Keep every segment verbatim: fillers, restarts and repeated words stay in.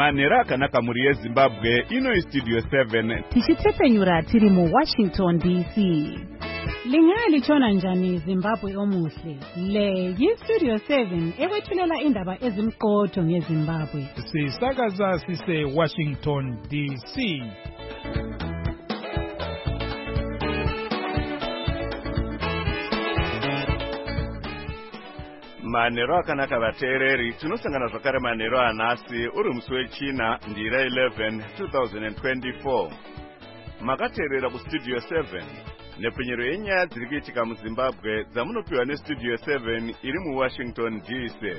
manhero akanaka muri yezimbabwe. Ino istudio seven tichitsepenyura tiri muWashington D C. Lingalitshona njani Zimbabwe omuhle? Le yistudio seven ekwethulela indaba ezimqotho ngeZimbabwe. Sisakaza sise Washington D C. manhero akanaka vateereri. Tinosangana zvakare manhero anhasi uri musi wechina ndira eleven two thousand twenty-four. Makateerera kustudio seven nepfenyero yenyaya dziri kuitika muZimbabwe dzamunopiwa nestudio seven iri muWashington D C.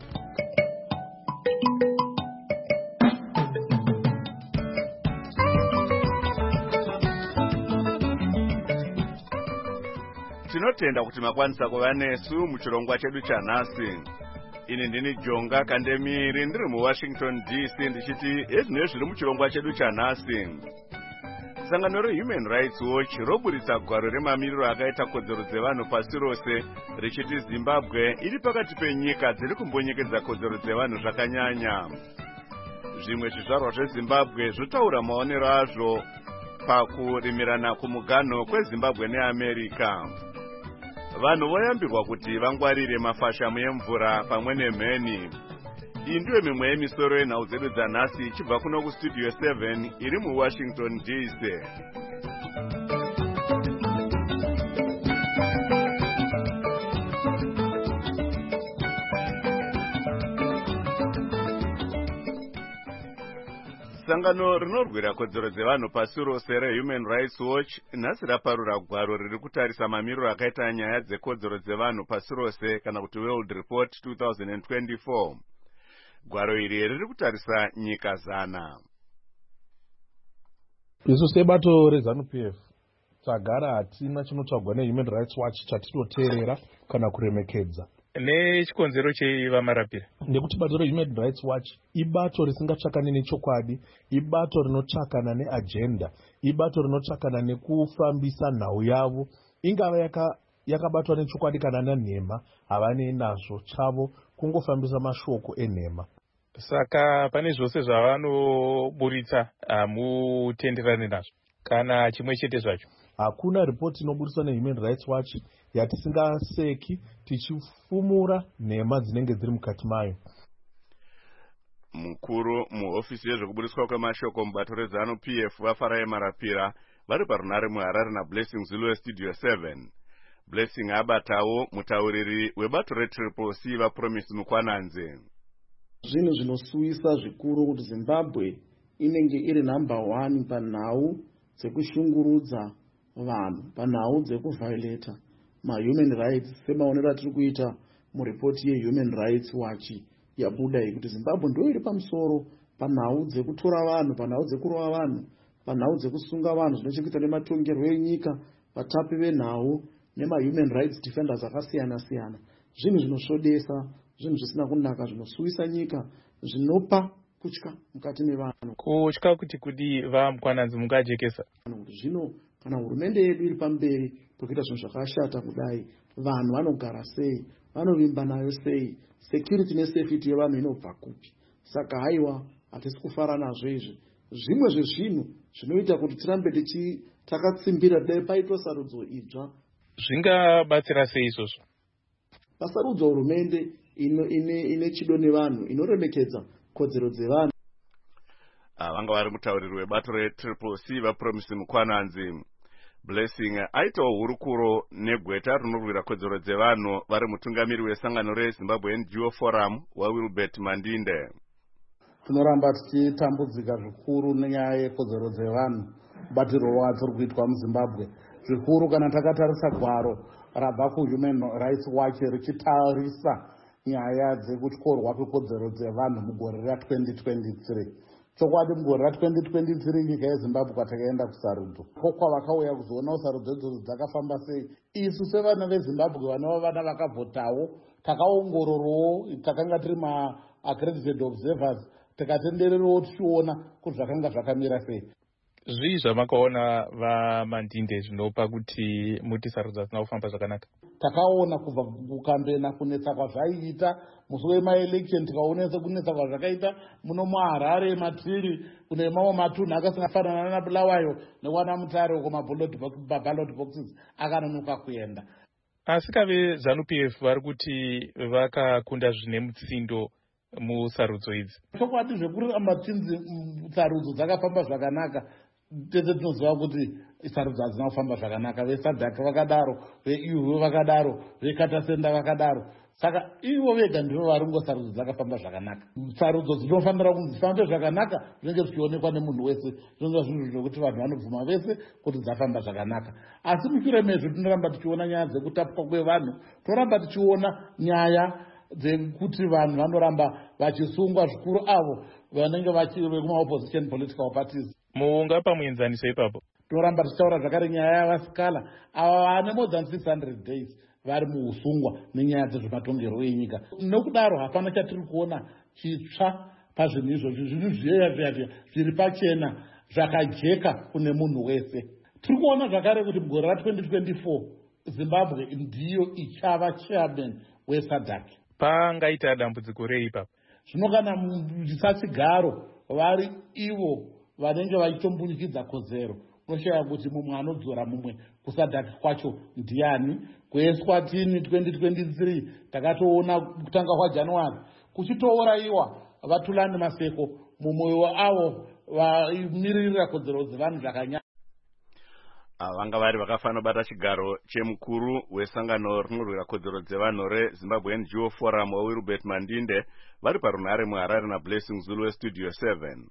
Tinotenda kuti makwanisa kuva nesu muchirongwa chedu chanhasi. Ini ndini Jonga Kandemiri ndiri muWashington D C ndichiti ezvinezvi zviri muchirongwa chedu chanhasi. Sangano reHuman Rights Watch roburitsa gwaro remamiriro akaita kodzero dzevanhu pasi rose richiti Zimbabwe iri pakati penyika dziri kumbonyekedza kodzero dzevanhu zvakanyanya. Zvimwe zvizvarwa zveZimbabwe zvotaura maonero azvo pakurimirana kumugano kweZimbabwe neAmerica. Vanhu voyambirwa kuti vangwarire mafashamu emvura pamwe nemheni. Iyi ndiyo mimwe yemisoro yenhau dzedu dzanhasi ichibva kuno kustudio seven iri muWashington D C. Sangano rinorwira kodzero dzevanhu pasi rose reHuman Rights Watch nhasi raparura gwaro riri kutarisa mamiriro akaita nyaya dzekodzero dzevanhu pasi rose kana kuti World Report two thousand twenty-four. Gwaro iri riri kutarisa nyika zana. Isu sebato reZANU-P F tagara hatina chinotaurwa neHuman Rights Watch chatinoteerera kana kuremekedza. Nechikonzero chevamarapira nekuti bato reHuman Rights Watch ibato risingatsvakane nechokwadi, ibato rinotsvakana neagenda, ibato rinotsvakana nekufambisa nhau yavo, ingava yaka yakabatwa nechokwadi kana nanhema, havane nazvo chavo kungofambisa mashoko enhema. Saka pane zvose zvavanoburitsa hamutenderane nazvo kana chimwe chete zvacho. Hakuna ripoti inoburiswa neHuman Rights Watch yatisingaseki tichifumura nhema dzinenge dziri mukati mayo. Mukuru muhofisi yezvekuburiswa kwemashoko mubato reZANU-P F vaFarai Marapira vari parunare muHarare naBlessing Zulu westudio seven. Blessing abatawo mutauriri webato reTriple C vaPromise Mukwananze. Zvinhu zvinosuwisa zvikuru kuti Zimbabwe inenge iri number one panhau dzekushungurudza vanhu, panhau dzekuviolata mahuman rights semaonero atiri kuita muripoti yeHuman Rights Watch yabuda iyi kuti Zimbabwe ndio iri pamusoro panhau dzekutora vanhu, panhau dzekurova vanhu, panhau dzekusunga vanhu zvinochekuita nematongerwo enyika, vatapi venhau nemahuman rights defenders akasiyana siyana. Zvinhu zvinosvodesa, zvinhu zvisina kunaka, zvinosuwisa nyika, zvinopa kutya mukati mevanhu. Kutya kuti kudi vaMukwananzi mungajekesa. Zvino kana hurumende yedu iri pamberi pokuita zvinhu zvakashata kudai, vanhu vanogara sei, vanovimba nayo sei, security nesafety yevanhu inobva kupi? Saka haiwa hatisi kufara nazvo izvi. Zvimwe zvezvinhu zvinoita kuti tirambe tichi takatsimbira dai paitwa sarudzo idzva. Zvingabatsira sei izvozvo? Pasarudzo hurumende ine ine ine chido nevanhu, inoremekedza kodzero dzevanhu. Vanga vari mutauriri webato reTriple C vaPromise Mukwananzi. Blessing aitawo hurukuro negweta rinorwira kodzero dzevanhu vari mutungamiri wesangano reZimbabwe N G O Forum waWilbert Mandinde. Tinoramba tichitambudzika zvikuru nenyaya yekodzero dzevanhu, batiro wadzo rikuitwa muZimbabwe. Zvikuru kana takatarisa gwaro rabva kuHuman Rights Watch richitarisa nyaya dzekutyorwa kwekodzero dzevanhu mugore ratwenty twenty-three. Chokwadi mugore ratwenty twenty-three nyika yeZimbabwe kwatakaenda kusarudzo. Kokwa vakauya kuzoona sarudzo idzodzo dzakafamba sei. Isu sevana veZimbabwe vanova vana vakavhotawo, takaongororawo, takanga tiri ma accredited observers, takatendererawo tichiona kuti zvakanga zvakamira sei. zvii zvamakaona vaMandinde zvinopa kuti muti sarudzo dzina kufamba zvakanaka? Takaona kubva kukambena kunetsa kwazvaiita musi wemaelection, tikaonesa kunetsa kwazvakaita muno muHarare, Matiri, kune mamwe matunhu akasangafanana naBulawayo newana Mutare uko maballot boxes akanonoka kuenda. Asi kave ZANU-P F vari kuti vakakunda zvine mutsindo musarudzo idzi. Chokwadi zvekuramba tinzi sarudzo dzakafamba zvakanaka, tese tinoziva kuti sarudzo hadzina kufamba zvakanaka. VeSADC vakadaro, veE U vakadaro, veKatasenda vakadaro. Saka ivo vega ndivo vari ngosarudzo dzakafamba zvakanaka. Sarudzo dzinofanira kunzi dzifambe zvakanaka zvinenge zvichionekwa nemunhu wese. Zvinonga zvinhu zvekuti vanhu vanobvuma vese kuti dzafamba zvakanaka. Asi mushure mezvo tinoramba tichiona nyaya dzekutapwa kwevanhu, toramba tichiona nyaya dzekuti vanhu vanoramba vachisungwa, zvikuru avo vanenge vachiri vekuma-opposition political parties. Mungapa muenzaniso ipapo? Toramba tichitaura zvakare nyaya yavasikala ava vane more than six hundred days vari muusungwa nenyaya dzezvematongerwo enyika. Nokudaro hapana chatiri kuona chitsva pazvinhu izvozvo. Zvinhu zviya zviya zviri pachena zvakajeka kune munhu wese. Tiri kuona zvakare kuti mugore ra-twenty twenty-four Zimbabwe ndiyo ichava chairman weSADC. Pangaita dambudziko rei ipapo? Zvino kana musasigaro vari ivo vanenge vachitombunyikidza kozero, unoshaya kuti mumwe anodzora mumwe kuSADC kwacho ndiani. KuEswatini twenty twenty-three takatoona kutanga kwaJanuary kuchitouraiwa vaThulani Maseko, mumwe wavo vamiririra kodzero dzevanhu zvakanyanya. Vanga vari vakafanira kubata chigaro chemukuru wesangano rinorwira kodzero dzevanhu reZimbabwe N G O Forum waWilbert Mandinde vari parunhare muHarare naBlessing Zulu weStudio seven.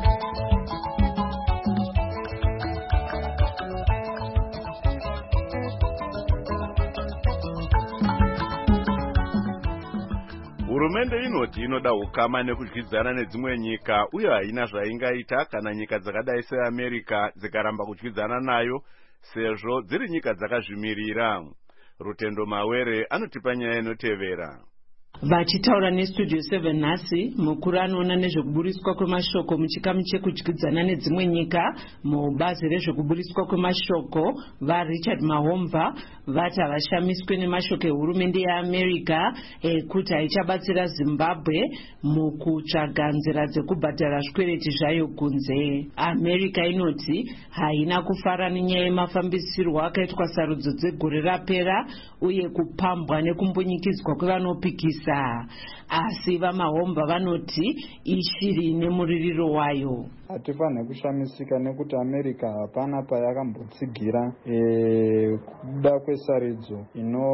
Hurumende inoti inoda ukama nekudyidzana nedzimwe nyika uye haina zvaingaita kana nyika dzakadai seAmerica dzikaramba kudyidzana nayo sezvo dziri nyika dzakazvimirira. Rutendo Mawere anotipa nyaya inotevera. Vachitaura neStudio seven nhasi, mukuru anoona nezvekuburiswa kwemashoko muchikamu chekudyidzana nedzimwe nyika mubazi rezvekuburiswa kwemashoko vaRichard Mahomva vati havashamiswe nemashoko ehurumende yeAmerica ekuti haichabatsira Zimbabwe mukutsvaga nzira dzekubhadhara zvikwereti zvayo kunze. America inoti haina kufara nenyaya yemafambisirwo akaitwa sarudzo dzegore rapera uye kupambwa nekumbunyikidzwa kwevanopikisa. Asi vaMahomva vanoti ishiri nemuririro wayo. Hatifaniri kushamisika nekuti America hapana payakambotsigira e, kubuda kwesarudzo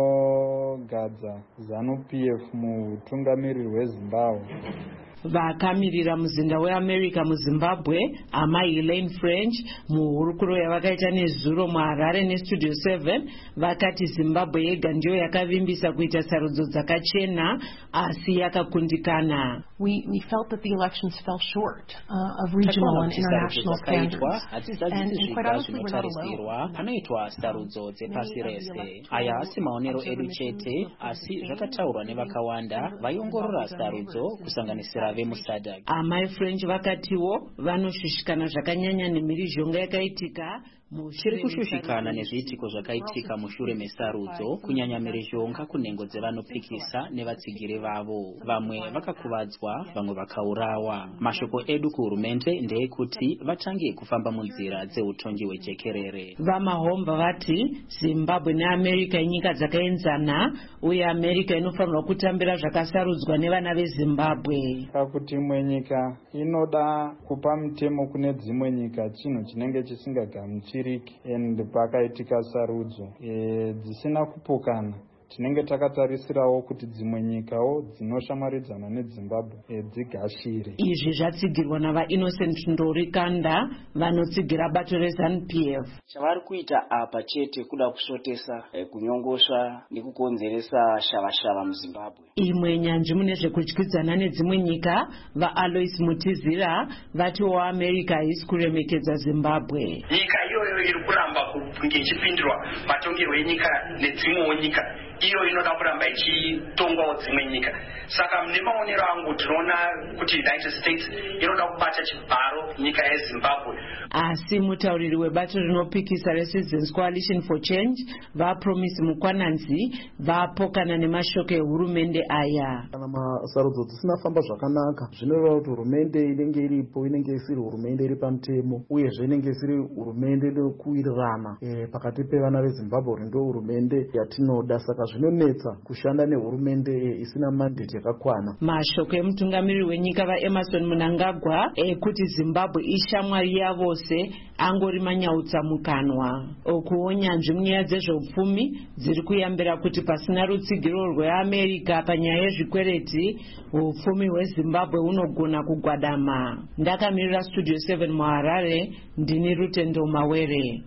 inogadza ZANU-P F mutungamiriri weZimbabwe. Vakamirira muzinda weAmerica muZimbabwe amai Elaine French muhurukuro yavakaita nezuro muHarare neStudio seven vakati Zimbabwe yega ndiyo yakavimbisa kuita sarudzo dzakachena asi yakakundikana. We, we felt that the elections fell short uh, of regional and international standards. And, and quite honestly, we're not alone. Panoitwa sarudzo dzepasi rese. Aya hasi maonero edu chete, asi zvakataurwa nevakawanda vaiongorora sarudzo kusanganisira vemuSADC. Amai French vakatiwo vanoshushikana zvakanyanya nemhirizhonga yakaitika. Chiri kushushikana nezviitiko zvakaitika mushure mesarudzo, kunyanya mhirizhonga kunhengo dzevanopikisa nevatsigiri vavo. Vamwe vakakuvadzwa, vamwe vakaurawa. Mashoko edu kuhurumende ndeyekuti vatange kufamba munzira dzeutongi hwejekerere. VaMahomva vati Zimbabwe neAmerica inyika dzakaenzana uye America inofanirwa kutambira zvakasarudzwa nevana veZimbabwe. Pakuti imwe nyika inoda kupa mutemo kune dzimwe nyika chinhu chinenge chisingagamuchiriki and pakaitika sarudzo e, dzisina kupokana tinenge takatarisirawo kuti dzimwe nyikawo dzinoshamwaridzana neZimbabwe e, dzigashire. Izvi zvatsigirwa navaInnocent Ndorikanda vanotsigira bato reZANU-P F. Chavari kuita apa chete kuda kusotesa eh, kunyongosva nekukonzeresa shavashava muZimbabwe. Imwe nyanzvi mune zvekudyidzana nedzimwe nyika vaAlois Mutizira vati waAmerica haisi kuremekedza Zimbabwe. Nyika iyoyo nayo iri kuramba kunge ichipindirwa matongerwo enyika nedzimwewo nyika, iyo inoda kuramba ichitongwawo dzimwe nyika. Saka nemaonero angu tinoona kuti United States inoda kubata chibharo nyika yeZimbabwe. Asi mutauriri webato rinopikisa reCitizens Coalition for Change vaPromise Mukwananzi vapokana nemashoko ehurumende aya. Kana masarudzo dzisina famba zvakanaka, zvinoreva kuti hurumende inenge iripo inenge isiri hurumende iri pamutemo, uyezve inenge isiri hurumende inokuwirirana e, pakati pevana veZimbabwe kuti ndo hurumende yatinoda. Saka zvinonetsa kushanda nehurumende e, isina mandate yakakwana. Mashoko emutungamiriri wenyika vaEmerson Mnangagwa ekuti Zimbabwe ishamwari yavose angori manyautsa mukanwa. Okuwo nyanzvi munyaya dzezveupfumi dziri kuyambira kuti pasina rutsigiro rweAmerica panyaya yezvikwereti upfumi hweZimbabwe unogona kugwadama. Ndakamirira Studio seven muHarare, ndini Rutendo Mawere.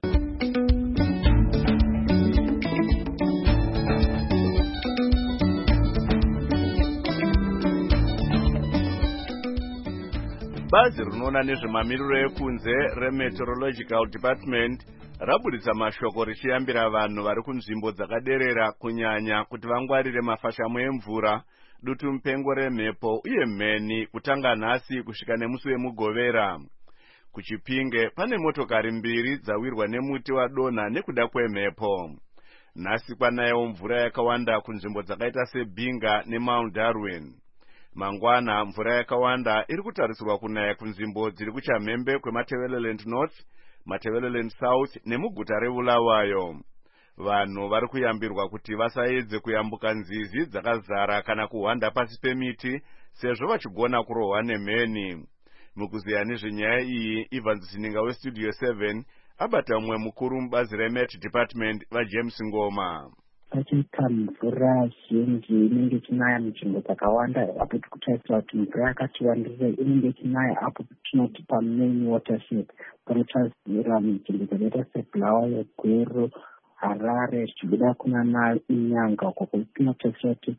Bazi rinoona nezvemamiriro ekunze reMeteorological Department rabuditsa mashoko richiyambira vanhu vari kunzvimbo dzakaderera kunyanya kuti vangwarire mafashamo emvura, dutu mupengo remhepo uye mheni kutanga nhasi kusvika nemusi wemugovera. Kuchipinge pane motokari mbiri dzawirwa nemuti wadonha nekuda kwemhepo. Nhasi kwanayewo mvura yakawanda kunzvimbo dzakaita seBinga neMount Darwin. Mangwana mvura yakawanda iri kutarisirwa kunaya kunzvimbo dziri kuchamhembe kwemaTebeleland North, maTebeleland South nemuguta reBulawayo. Vanhu vari kuyambirwa kuti vasaedze kuyambuka nzizi dzakazara kana kuhwanda pasi pemiti sezvo vachigona kurohwa nemheni. Mukuziya nezvenyaya iyi, Evans Sininga weStudio seven abata mumwe mukuru mubazi reMet Department vaJames Ngoma. Pachiita mvura zhinji inenge ichinaya munzvimbo dzakawanda, apo tikutarisira kuti mvura yakati wandei inenge ichinaya apo tinoti pamain watershed, panotarisira munzvimbo dzakaita seBulawayo, Gweru, Harare, zvichibuda kuna Inyanga uko tinotarisira kuti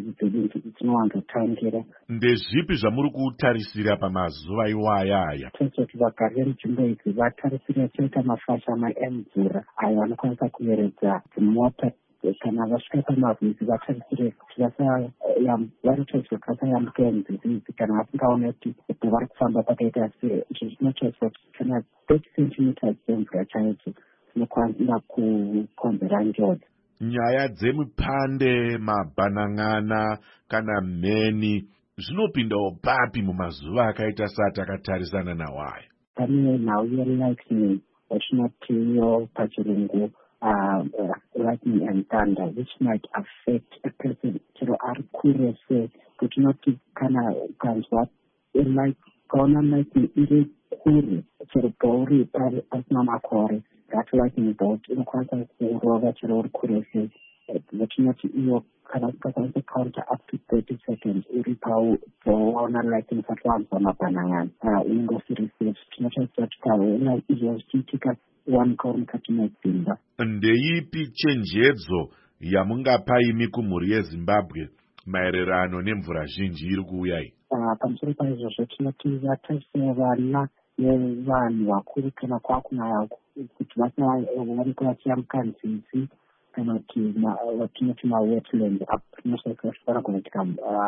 dzinowanzotangira. Ndezvipi zvamuri kutarisira pamazuva iwaya aya? Tarisira kuti vagari venzvimbo idzi vatarisira chaita mafashama emvura ayo anokwanisa kuyeredza dzimota kana vasvika pamavhizi vatarisire kuti vanotarisirwa kuti vasayambuka nzizi idzi kana vasingaone kuti vari kufamba pakaita se. Izvi zvinotarisirwa kuti kana thirty centimeters dzemvura chaidzo dzinokwanisa kukonzera njodzi. Nyaya dzemupande, mabhanan'ana kana mheni zvinopindawo papi mumazuva akaita satakatarisana nawo aya? Pane nhau yelightning yatinotiyo pachirungu Uh, uh, lightning and thunder, which might affect a person chero ari kure se, kuti noti kana ukanzwa light kaona lightning iri kure chero pauri pari pasina makore, that lightning bolt inokwanisa kurova chero uri kure se, vatinoti iyo kana ukakwanisa counter up to thirty seconds uri paona lightning usati wanzwa mabhanan'ana unenge usiri safe. Tinotarisira kuti kaona izvo zvichiitika one mukati medzimba. Ndeipi chenjedzo yamungapaimi kumhuri yeZimbabwe maererano nemvura zhinji iri kuuya iyi? Pamusoro paizvozvo tinoti vatarisira vana nevanhu vakuru kana kwakunaya kuti vasaonekwa vachiyambuka nzizi kana kuti vatinoti mawetland apinosakashobara kunoitika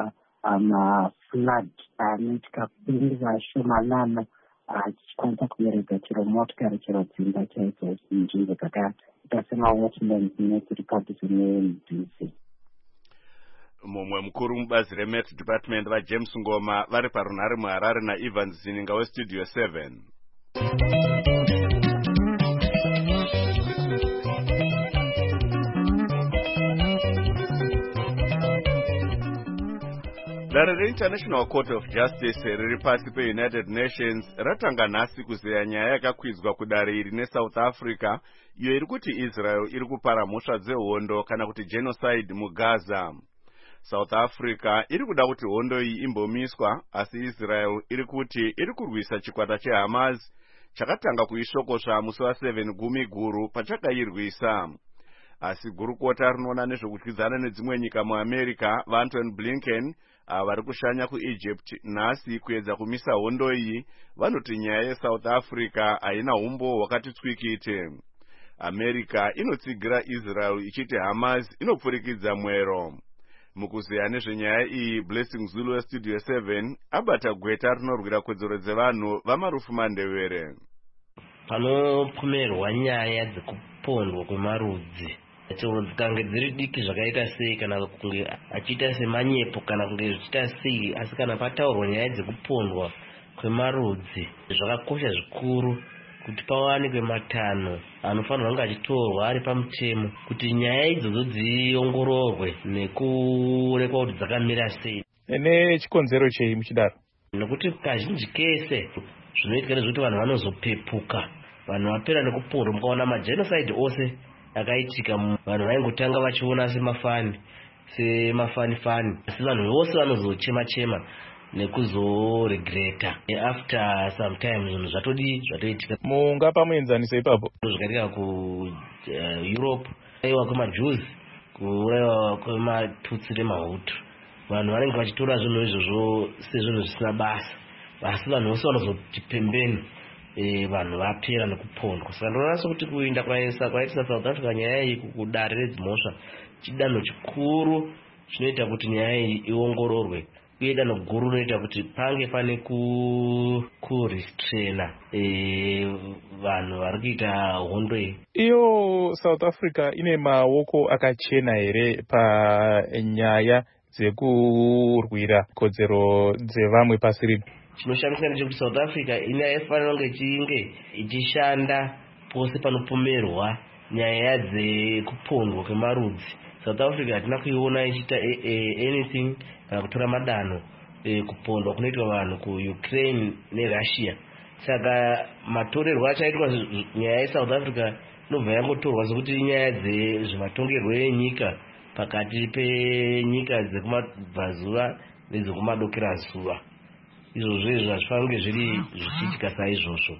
maflood anoitika kunguva shomanana achikwanisa kuyeredza chero motikari chero dzimba chaidzo nzvimbo dzakaita semawetlands nedziri padhuze nenzizi. Mumwe mukuru mubazi reMet Department vaJames Ngoma vari parunhare muHarare naEvans Sininga weStudio seven. Dare reInternational Court of Justice riri pasi peUnited Nations ratanga nhasi kuzeya nyaya yakakwidzwa kudare iri neSouth Africa iyo iri kuti Israel iri kupara mhosva dzehondo kana kuti genocide muGaza. South Africa iri kuda kuti hondo iyi imbomiswa, asi Israel iri kuti iri kurwisa chikwata cheHamas chakatanga kuishokosva musi waseven gumi guru pachakairwisa. asi gurukota rinoona nezvekudyidzana nedzimwe nyika muamerica vaAntony Blinken vari kushanya kuEgypt nhasi kuedza kumisa hondo iyi vanoti nyaya yeSouth Africa haina umbo hwakati tswikite. America inotsigira Israel ichiti Hamas inopfurikidza mwero. Mukuzeya nezvenyaya iyi, Blessing Zulu weStudio seven abata gweta rinorwira kodzero dzevanhu vamarufu mandevere. Panopomerwa nyaya dzekupondwa kwemarudzi, dzikange dziri diki zvakaita sei kana kunge achiita semanyepo kana kunge zvichiita sei, asi kana pataurwa nyaya dzekupondwa kwemarudzi zvakakosha zvikuru kuti pawanikwe matanho anofanirwa kunge achitorwa ari pamutemo kuti nyaya idzodzo dziongororwe nekuonekwa kuti dzakamira sei. Nechikonzero chei muchidaro? Nokuti kazhinji kese zvinoitika nezvekuti vanhu vanozopepuka, vanhu vapera nekupondwa. Mukaona magenocide ose akaitika, vanhu vaingotanga vachiona semafani semafani fani, asi vanhu vose vanozochema chema nekuzoregreta after some time zvinhu zvatodi zvatoitika. Mungapa muenzanisa ipapo zvakaitika ku Europe, aiwa kwemaJews, kuuraiwa kwematutsi nemahutu. Vanhu vanenge vachitora zvinhu izvozvo sezvinhu zvisina basa, asi vanhu vose vanozoti pembeni vanhu vapera nekupondwa. Saka ndinoona sokuti kuinda kwaisa kwaitisa South Africa nyaya iyi kudare redzimhosva chidanho chikuru chinoita kuti nyaya iyi iongororwe, uye danho guru rinoita kuti pange pane kurestraina vanhu vari kuita hondo iyi. Iyo South Africa ine maoko akachena here panyaya dzekurwira kodzero dzevamwe pasi rino? Chinoshamisa ndechekuti South Africa inofanira kunge ichinge ichishanda pose panopomerwa nyaya dzekupondwa kwemarudzi. South Africa hatina kuiona ichiita anything kana kutora madanho kupondwa kunoitwa vanhu kuUkraine neRussia. Saka matorerwo achaitwa nyaya yeSouth Africa inobva yangotorwa sekuti nyaya dzezvematongerwo enyika pakati penyika dzekumabvazuva nedzekumadokerazuva. Izvozvo izvo hazvifanira kunge zviri zvichiitika saizvozvo.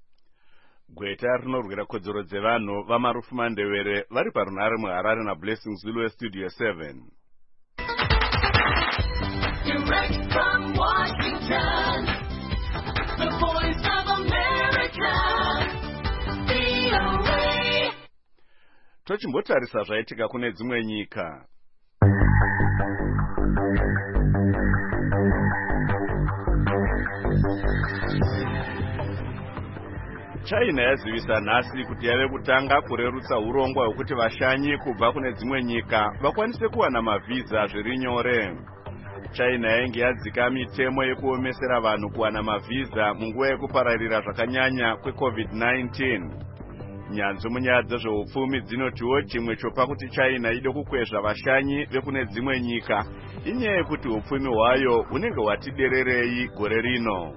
Gweta rinorwira kodzero dzevanhu vamarufu mandevere vari parunhare muHarare naBlessing Zulu weStudio seven. Direct from Washington, the voice of America, V O A. Tochimbotarisa zvaitika kune dzimwe nyika. China yazivisa nhasi kuti yave kutanga kurerutsa urongwa hwekuti vashanyi kubva kune dzimwe nyika vakwanise kuwana mavhiza zviri nyore. China yainge yadzika mitemo yekuomesera vanhu kuwana mavhiza munguva yekupararira zvakanyanya kweCovid nineteen. Nyanzvi munyaya dzezveupfumi dzinotiwo chimwe chopa kuti China ide kukwezva vashanyi vekune dzimwe nyika inyaya yekuti upfumi hwayo hunenge hwati dererei gore rino.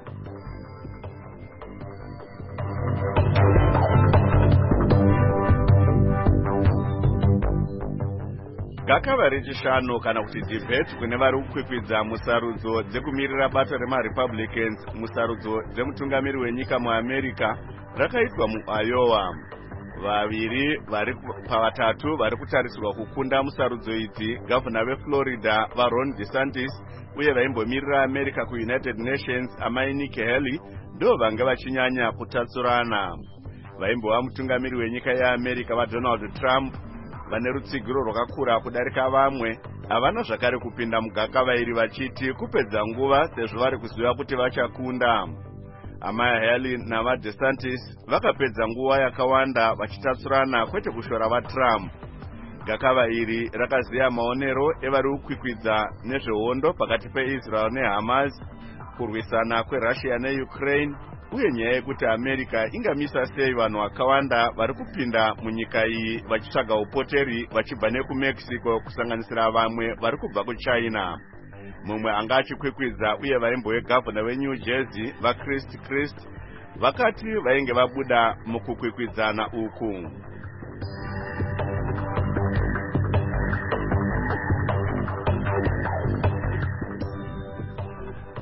Gakava rechishanu kana kuti debate kune vari kukwikwidza musarudzo dzekumirira bato remaRepublicans musarudzo dzemutungamiri wenyika muAmerica rakaitwa muIowa. Vaviri vari pavatatu vari kutarisirwa kukunda musarudzo idzi, gavana veFlorida vaRon DeSantis uye vaimbomirira America kuUnited Nations amai Nikki Haley ndo vange vachinyanya kutatsurana. Vaimbova mutungamiri wenyika yeAmerica vaDonald Trump vane rutsigiro rwakakura kudarika vamwe havana zvakare kupinda mugakava iri vachiti kupedza nguva sezvo vari kuziva kuti vachakunda. Amai Haley navaDeSantis vakapedza nguva yakawanda vachitatsurana kwete kushora vaTrump. Gakava iri rakaziya maonero evari kukwikwidza nezvehondo pakati peIsrael neHamas, kurwisana kweRussia neUkraine, uye nyaya yekuti America ingamisa sei vanhu vakawanda vari kupinda munyika iyi vachitsvaga upoteri vachibva nekuMexico kusanganisira vamwe vari kubva kuChina. Mumwe anga achikwikwidza uye vaimbowe gavana weNew Jersey vaChrist Christ vakati vainge vabuda mukukwikwidzana uku.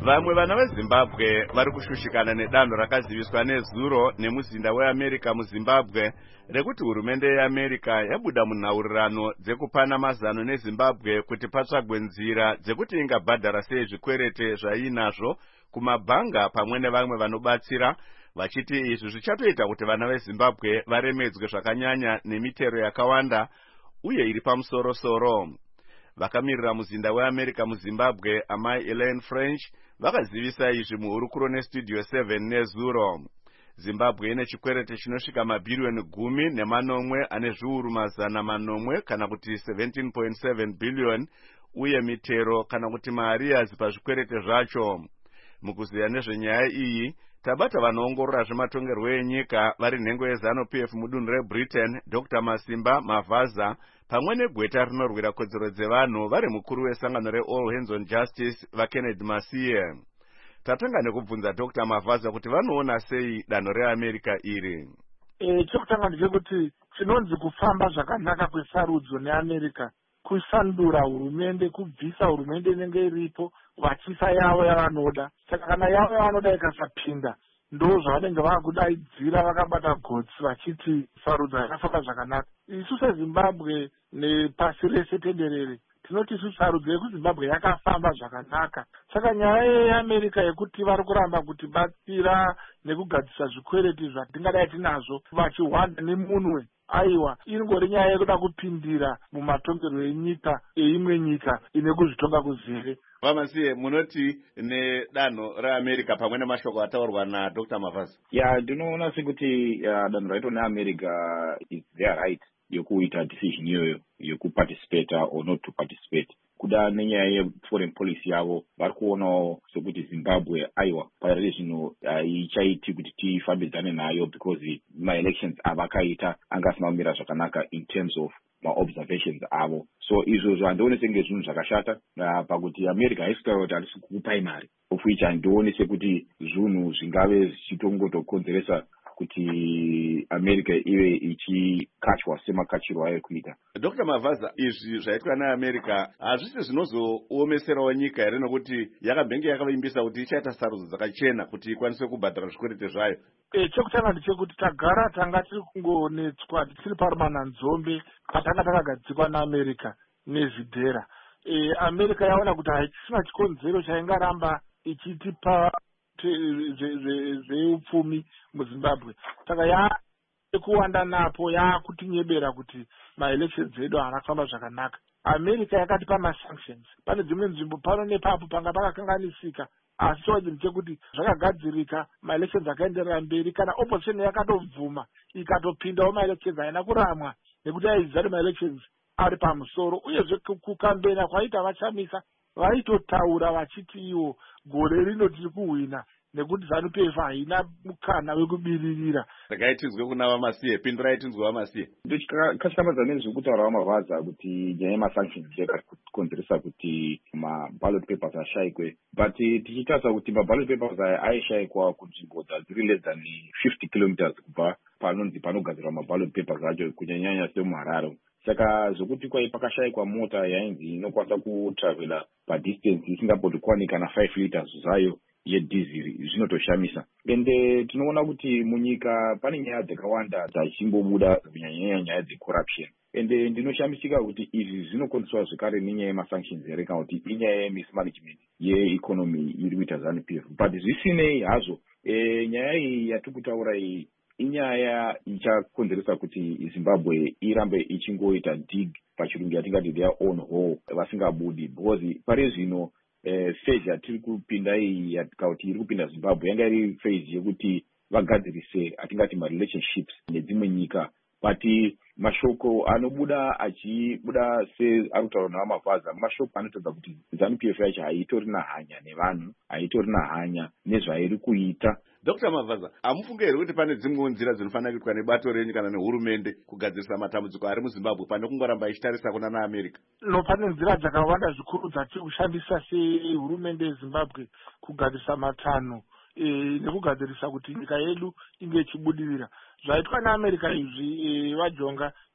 vamwe vana vezimbabwe vari kushushikana nedanho rakaziviswa nezuro nemuzinda weamerica muzimbabwe rekuti hurumende yeamerica yabuda munhaurirano dzekupana mazano nezimbabwe kuti patsvagwe nzira dzekuti ingabhadhara sei zvikwerete zvaiinazvo kumabhanga pamwe nevamwe vanobatsira, vachiti izvi zvichatoita kuti vana vezimbabwe varemedzwe zvakanyanya nemitero yakawanda uye iri pamusoro-soro. Vakamirira muzinda weamerica muzimbabwe amai Elaine French vakazivisa izvi muhurukuro nestudio seven nezuro. Zimbabwe ine chikwerete chinosvika mabhiriyoni gumi nemanomwe ane zviuru mazana manomwe kana kuti seventeen point seven billion uye mitero kana kuti maarias pazvikwerete zvacho. Mukuziya nezvenyaya iyi tabata vanoongorora zvematongerwo enyika vari nhengo yeZANU P F mudunhu reBritain Doctor Masimba Mavaza pamwe negweta rinorwira kodzero dzevanhu vari mukuru wesangano reAll Hands on Justice vaKennedy Masiye. Tatanga nekubvunza Doctor Mavaza kuti vanoona sei danho reAmerica iri. E, chekutanga ndechekuti chinonzi kufamba zvakanaka kwesarudzo neAmerica kusandura hurumende, kubvisa hurumende inenge iripo vachisa yavo yavanoda. Saka kana yavo yavanoda ikasapinda ndo zvavanenge vakudaidzira vakabata gotsi vachiti sarudzo yakafamba zvakanaka. Isu seZimbabwe nepasi rese tenderere tinoti isu sarudzo yekuZimbabwe yakafamba zvakanaka. Saka nyaya yeAmerica yekuti vari kuramba kuti batsira nekugadzisa zvikwereti zvatingadai tinazvo vachihwanda nemunwe, aiwa ingori nyaya yekuda kupindira mumatongerwo enyika eimwe nyika ine kuzvitonga kuzere. Vamasiye, munoti nedanho reAmerica pamwe nemashoko ataurwa naDr Mavaza? Ya, ndinoona sekuti danho raitwa neAmerica is their right yekuita decision iyoyo yekuparticipate or not to participate. Kuda nenyaya yeforeign policy yavo vari kuonawo sekuti Zimbabwe aiwa pari zvino haichaiti kuti tifambidzane nayo because ma-elections avakaita angasina kumira zvakanaka in terms of ma-observations avo. So izvozvo handione senge zvinhu zvakashata pakuti America haisitaura kuti harisi kukupai mari, of which handione sekuti zvinhu zvingave zvichitongotokonzeresa kuti America ive ichikachwa semakachirwo ayo kuita. Doctor Mavaza, izvi zvaitwa neAmerica hazvisi zvinozoomeserawo nyika here nokuti yakabhenge yakavimbisa kuti ichaita sarudzo dzakachena kuti ikwanise kubhadhara zvikwerete zvayo? E, chekutanga ndechekuti tagara tanga tiri kungonetswa tiri parumananzombe patanga takagadzikwa neAmerica nezvidhera. E, America yaona kuti haisina chikonzero chaingaramba ichitipa zveupfumi muZimbabwe. Saka yakuwanda napo yakutinyebera kuti ma-elections edu haakafamba zvakanaka. America yakatipa ma-sanctions. Pane dzimwe nzvimbo pano nepapo panga pakakanganisika, asi chova chinhu chekuti zvakagadzirika, ma-elections akaenderera mberi. Kana opposition yakatobvuma ikatopindawo ma-elections haina kuramwa nekuti aiziva kuti ma-elections ari pamusoro. Uyezve kukambena kwaita vachamisa vaitotaura vachiti iwo gore rino tiri kuhwina nekuti ZANU P F haina mukana wekubiririra. Regai tinzwe kuna Vamasiye, pindurai tinzwe Vamasiye. Ndochikashambadza nezvekutaura Mavaza kuti nyaya yemasanctions yakakonzeresa kuti maballot papers ashayikwe, but tichitarisa kuti maballot papers aya aishayikwa kunzvimbo dziri less than fifty kilometers kubva panonzi panogadzirwa maballot papers acho kunyanyanya semuHarare. Saka zvokuti kwai pakashayikwa mota yainzi inokwanisa kutravela padistance isingambotokwaniki kana five liters zvayo yedhiziri zvinotoshamisa. Ende tinoona kuti munyika pane nyaya dzakawanda dzachimbobuda kunyanyanya nyaya dzecorruption. Ende ndinoshamisika kuti izvi zvinokonzerwa zvekare nenyaya yemasanctions here kana kuti inyaya yemismanagement yeeconomy iri kuita ZANU P F. But zvisinei hazvo, e, nyaya iyi yatiri kutaura iyi inyaya ichakonzeresa kuti Zimbabwe irambe ichingoita dig pachirungu yatingati their own hole vasingabudi, because pari zvino eh, phase yatiri kupinda iyi yatikauti iri kupinda Zimbabwe yanga iri phase yekuti vagadzirise atingati ma-relationships nedzimwe nyika, but mashoko anobuda achibuda seari kutaura naVamavaza, mashoko anotaridza kuti ZANU P F yacho haitorina hanya nevanhu, haitorina hanya nezvairi kuita. Doctor Mavaza, hamufunge here kuti pane dzimwewo nzira dzinofanira kuitwa nebato renyu kana nehurumende kugadzirisa matambudziko ari muZimbabwe pane kungoramba ichitarisa kuna naAmerica? No, pane nzira dzakawanda zvikuru dzatiri kushandisa sehurumende yeZimbabwe kugadzirisa matanho e, nekugadzirisa kuti nyika yedu inge ichibudirira. Zvaitwa neAmerica izvi e, vajonga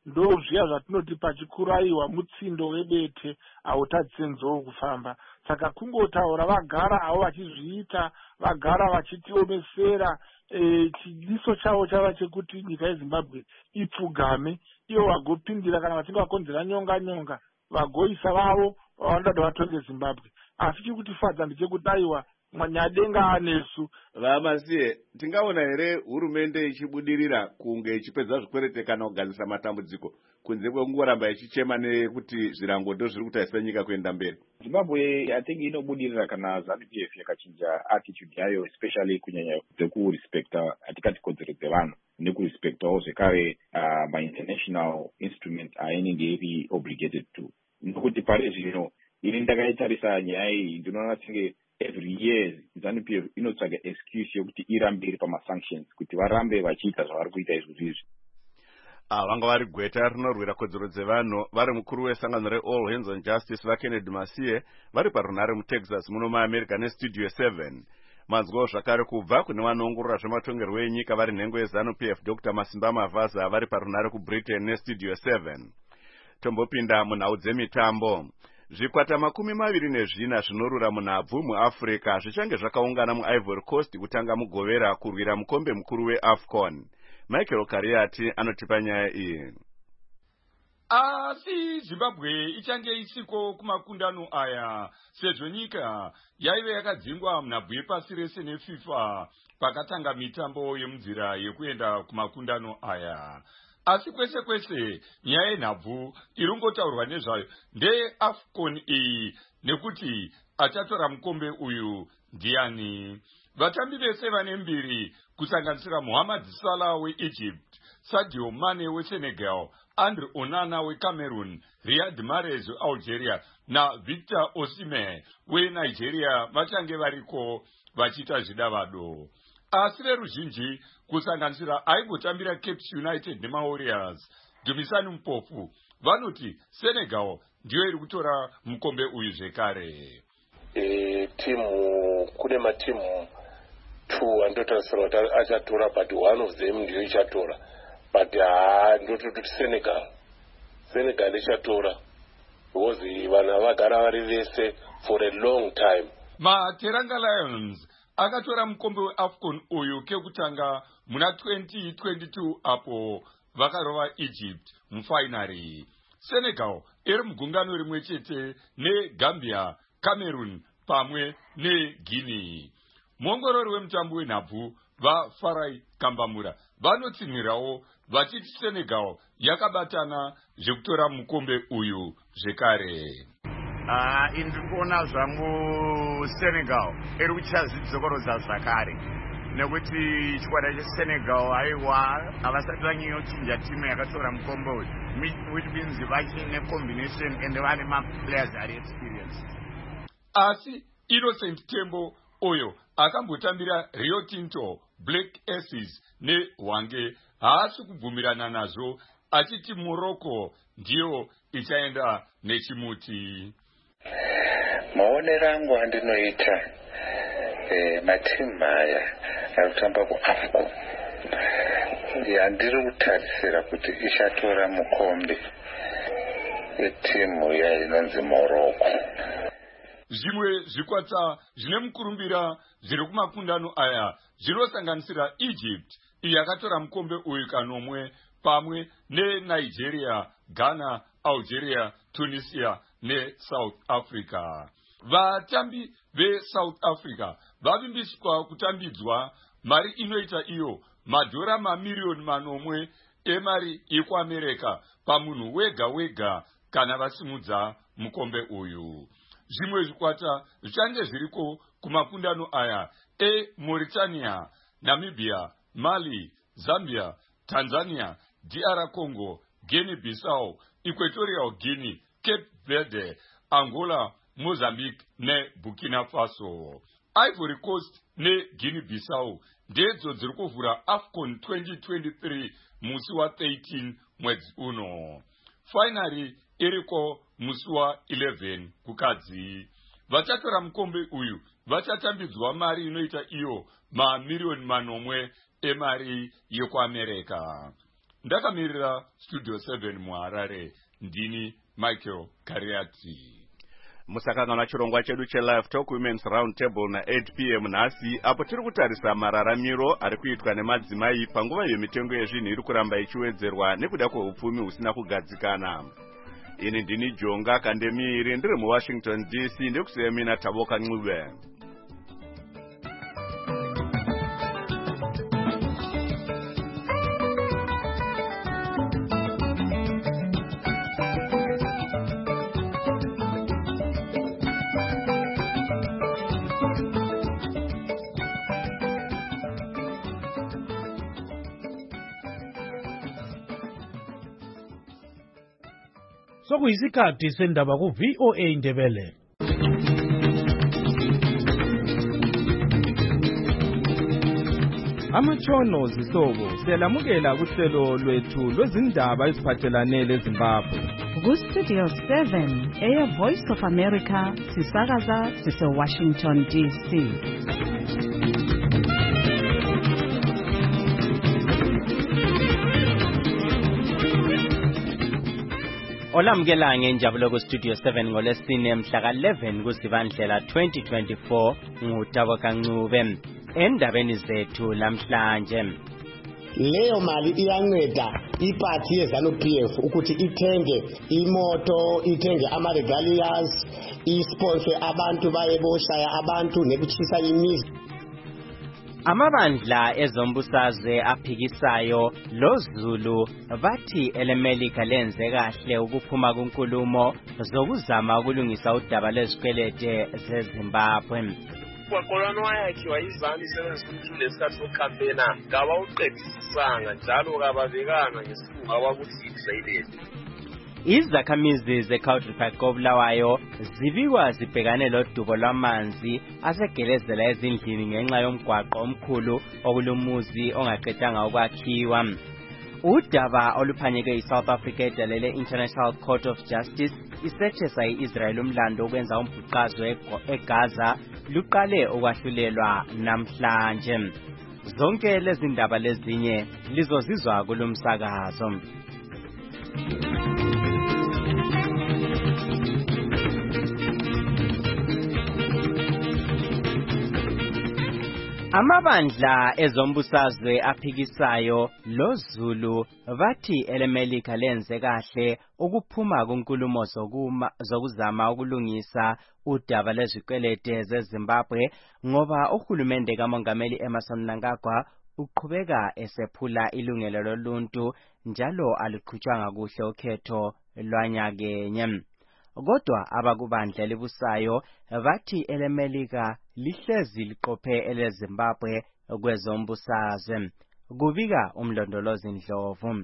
ndo zviya zvatinoti pachikuraiwa mutsindo webete hautadzise nzou kufamba. Saka kungotaura vagara havo vachizviita, vagara vachitiomesera e, chidiso chavo chava chekuti nyika yeZimbabwe ipfugame, ivo vagopindira kana vachinge vakonzera nyonga nyonga vagoisa vavo vavanoda vatonge Zimbabwe. Asi chikutifadza ndechekudaiwa mwanyadenga anesu. Vamasiye, tingaona here hurumende ichibudirira kunge ichipedza zvikwerete kana kugadzisa matambudziko kunze kwekungoramba ichichema nekuti zvirango ndo zviri kutarisira nyika kuenda mberi? Zimbabwe I think inobudirira kana ZANU-P F yakachinja attitude yayo, especially kunyanya dzekurespekta hatikati kodzero dzevanhu nekurespektawo zvekare uh, ma-international instruments ainenge iri obligated to. Nokuti pari zvino ini ndakaitarisa nyaya iyi ndinoona senge every year ZANU-P F inotsvaga excuse yokuti irambe iri pama-sanctions kuti varambe vachiita zvavari kuita izvo zvizvi. Ah, vanga vari gweta rinorwira kodzero dzevanhu vari mukuru wesangano reAll Hands on Justice vaKennedy Masiye vari parunhare muTexas muno muAmerica nestudio seven. Manzwawo zvakare kubva kune vanoongorora zvematongerwo enyika vari nhengo yeZANU-P F Doctor Masimba Mavaza vari parunhare kuBritain nestudio seven. Tombopinda munhau dzemitambo. Zvikwata makumi maviri nezvina zvinorura munhabvu muAfrica zvichange zvakaungana muIvory Coast kutanga mugovera kurwira mukombe mukuru weAFCON. Michael Kariati anotipa nyaya iyi. Asi Zimbabwe ichange isiko kumakundano aya sezvo nyika yaive yakadzingwa munhabvu yepasi rese neFIFA pakatanga mitambo yemunzira yekuenda kumakundano aya. Asi kwese kwese nyaya yenhabvu irongotaurwa nezvayo ndeAFCON iyi nekuti achatora mukombe uyu ndiani. Vatambi vese vane mbiri kusanganisira Mohamed Salah weEgypt, Sadio Mane weSenegal, Andre Onana weCameroon, Riyad Mahrez weAlgeria na Victor Osimhen weNigeria vachange variko vachiita zvidavado. Asi veruzhinji kusanganisira aigotambira Cape United nemaWarriors, Dumisani Mpofu, vanoti Senegal ndiyo iri kutora mukombe uyu zvekare. E, timu kune matimu two andotarisira kuti achatora, but one of them ndiyo ichatora. But haa ndototi Senegal Senegal ichatora because vana vagara vari vese for a long time. MaTeranga Lions akatora mukombe weAFCON uyu kekutanga muna twenty twenty-two apo vakarova Egypt mufinary. Senegal iri mugungano rimwe chete neGambia, Cameroon pamwe neGuinea. Muongorori wemutambo wenhabvu vaFarai Kambamura vanotsinhirawo vachiti Senegal yakabatana zvekutora mukombe uyu zvekare. Ah, uh, indikuona zvangu Senegal iri kuchazvidzokorodza zvakare nekuti chikwata cheSenegal aiwa havasati vanyanyochinja timu yakatora mukombe uyu, which means vachine combination and vane maplayers ari experienced. Asi Innocent Tembo oyo akambotambira Rio Tinto, Black Aces neHwange haasi kubvumirana nazvo achiti Morocco ndiyo ichaenda nechimuti. Maonero angu andinoita eh, matimu aya arikutamba kuAFCON handiri kutarisira kuti ichatora mukombe wetimu yainonzi Morocco. Zvimwe zvikwata zvine mukurumbira zviri kumakundano aya zvinosanganisira Egypt yakatora mukombe uyu kanomwe pamwe neNigeria, Ghana, Algeria, Tunisia neSouth Africa. Vatambi veSouth Africa vavimbiswa kutambidzwa mari inoita iyo madhora mamiliyoni manomwe emari yekuAmerica pamunhu wega wega kana vasimudza mukombe uyu. Zvimwe zvikwata zvichange zviriko kumakundano aya eMauritania, Namibia, Mali, Zambia, Tanzania, D R Congo, Guinea-Bissau, Equatorial Guinea, Cape Verde, Angola, Mozambique ne Burkina Faso. Ivory Coast ne Guinea-Bissau ndedzo dziri kuvhura AFCON twenty twenty-three musi wa thirteen mwedzi uno. Finally iriko musi wa eleven kukadzi. Vachatora mukombe uyu vachatambidzwa mari inoita iyo mamiliyoni manomwe emari yekuAmerica. ndakamirira studio seven muharare ndini Michael Kariati. Musakangana chirongwa chedu che-Live Talk Women's Round Table na eight p m nhasi apo tiri kutarisa mararamiro ari kuitwa nemadzimai panguva yemitengo yezvinhu iri kuramba ichiwedzerwa nekuda kweupfumi husina kugadzikana. Ini ndini Jonga Kandemiri ndiri muWashington D C ndekusiyemina Tavoka Ncube. Sokuyisikhathi sendaba ku V O A Ndebele. Amatshono zihlobo siyalamukela kuhlelo lwethu lwezindaba eziphathelane leZimbabwe. Ku-Studio seven, Air Voice of America, sisakaza sise-Washington D C. Olamukela ngenjabulo ku Studio seven ngolesine mhla ka eleven kuZibandlela twenty twenty-four nguTavoka Ncube. Endabeni zethu namhlanje, leyo mali iyanceda iparty yeZANU P F ukuthi ithenge imoto, ithenge ama-regalias, isponsor abantu baye boshaya abantu nekuchisa imizi. amabandla ezombusazwe aphikisayo loZulu bathi elemelika lenze kahle ukuphuma kunkulumo zokuzama ukulungisa udaba lwezikwelete zeZimbabwe. Kwakolwana wayakhiwa izanu isebenzisa umthule esikhathi sokukampena ngaba uqedisisanga njalo kababekanga ngesilungu abakuthi yisayileti. Izakhamizi zeCountry Park koBulawayo zibikwa zibhekane lodubo lwamanzi asegelezela ezindlini ngenxa yomgwaqo omkhulu okulumuzi ongaqedanga ukwakhiwa. Udaba oluphanyeke iSouth Africa edalele International Court of Justice isethesa iIsrael umlando ukwenza umbhuqazwe eGaza luqale ukwahlulelwa namhlanje. Zonke lezi ndaba lezinye lizozizwa kulumsakazo. Amabandla ezombusazwe aphikisayo loZulu bathi elemelika lenze kahle ukuphuma kunkulumo zokuzama ukulungisa udaba lwezikwelete zeZimbabwe ngoba uhulumende kaMongameli Emmerson Mnangagwa uqhubeka esephula ilungelo loluntu njalo aliqhutshwanga kuhle ukhetho lwanyakenye. Kodwa abakubandla libusayo bathi elemelika lihlezi liqophe eleZimbabwe kwezombusazwe. Kubika umlondolozi Ndlovu.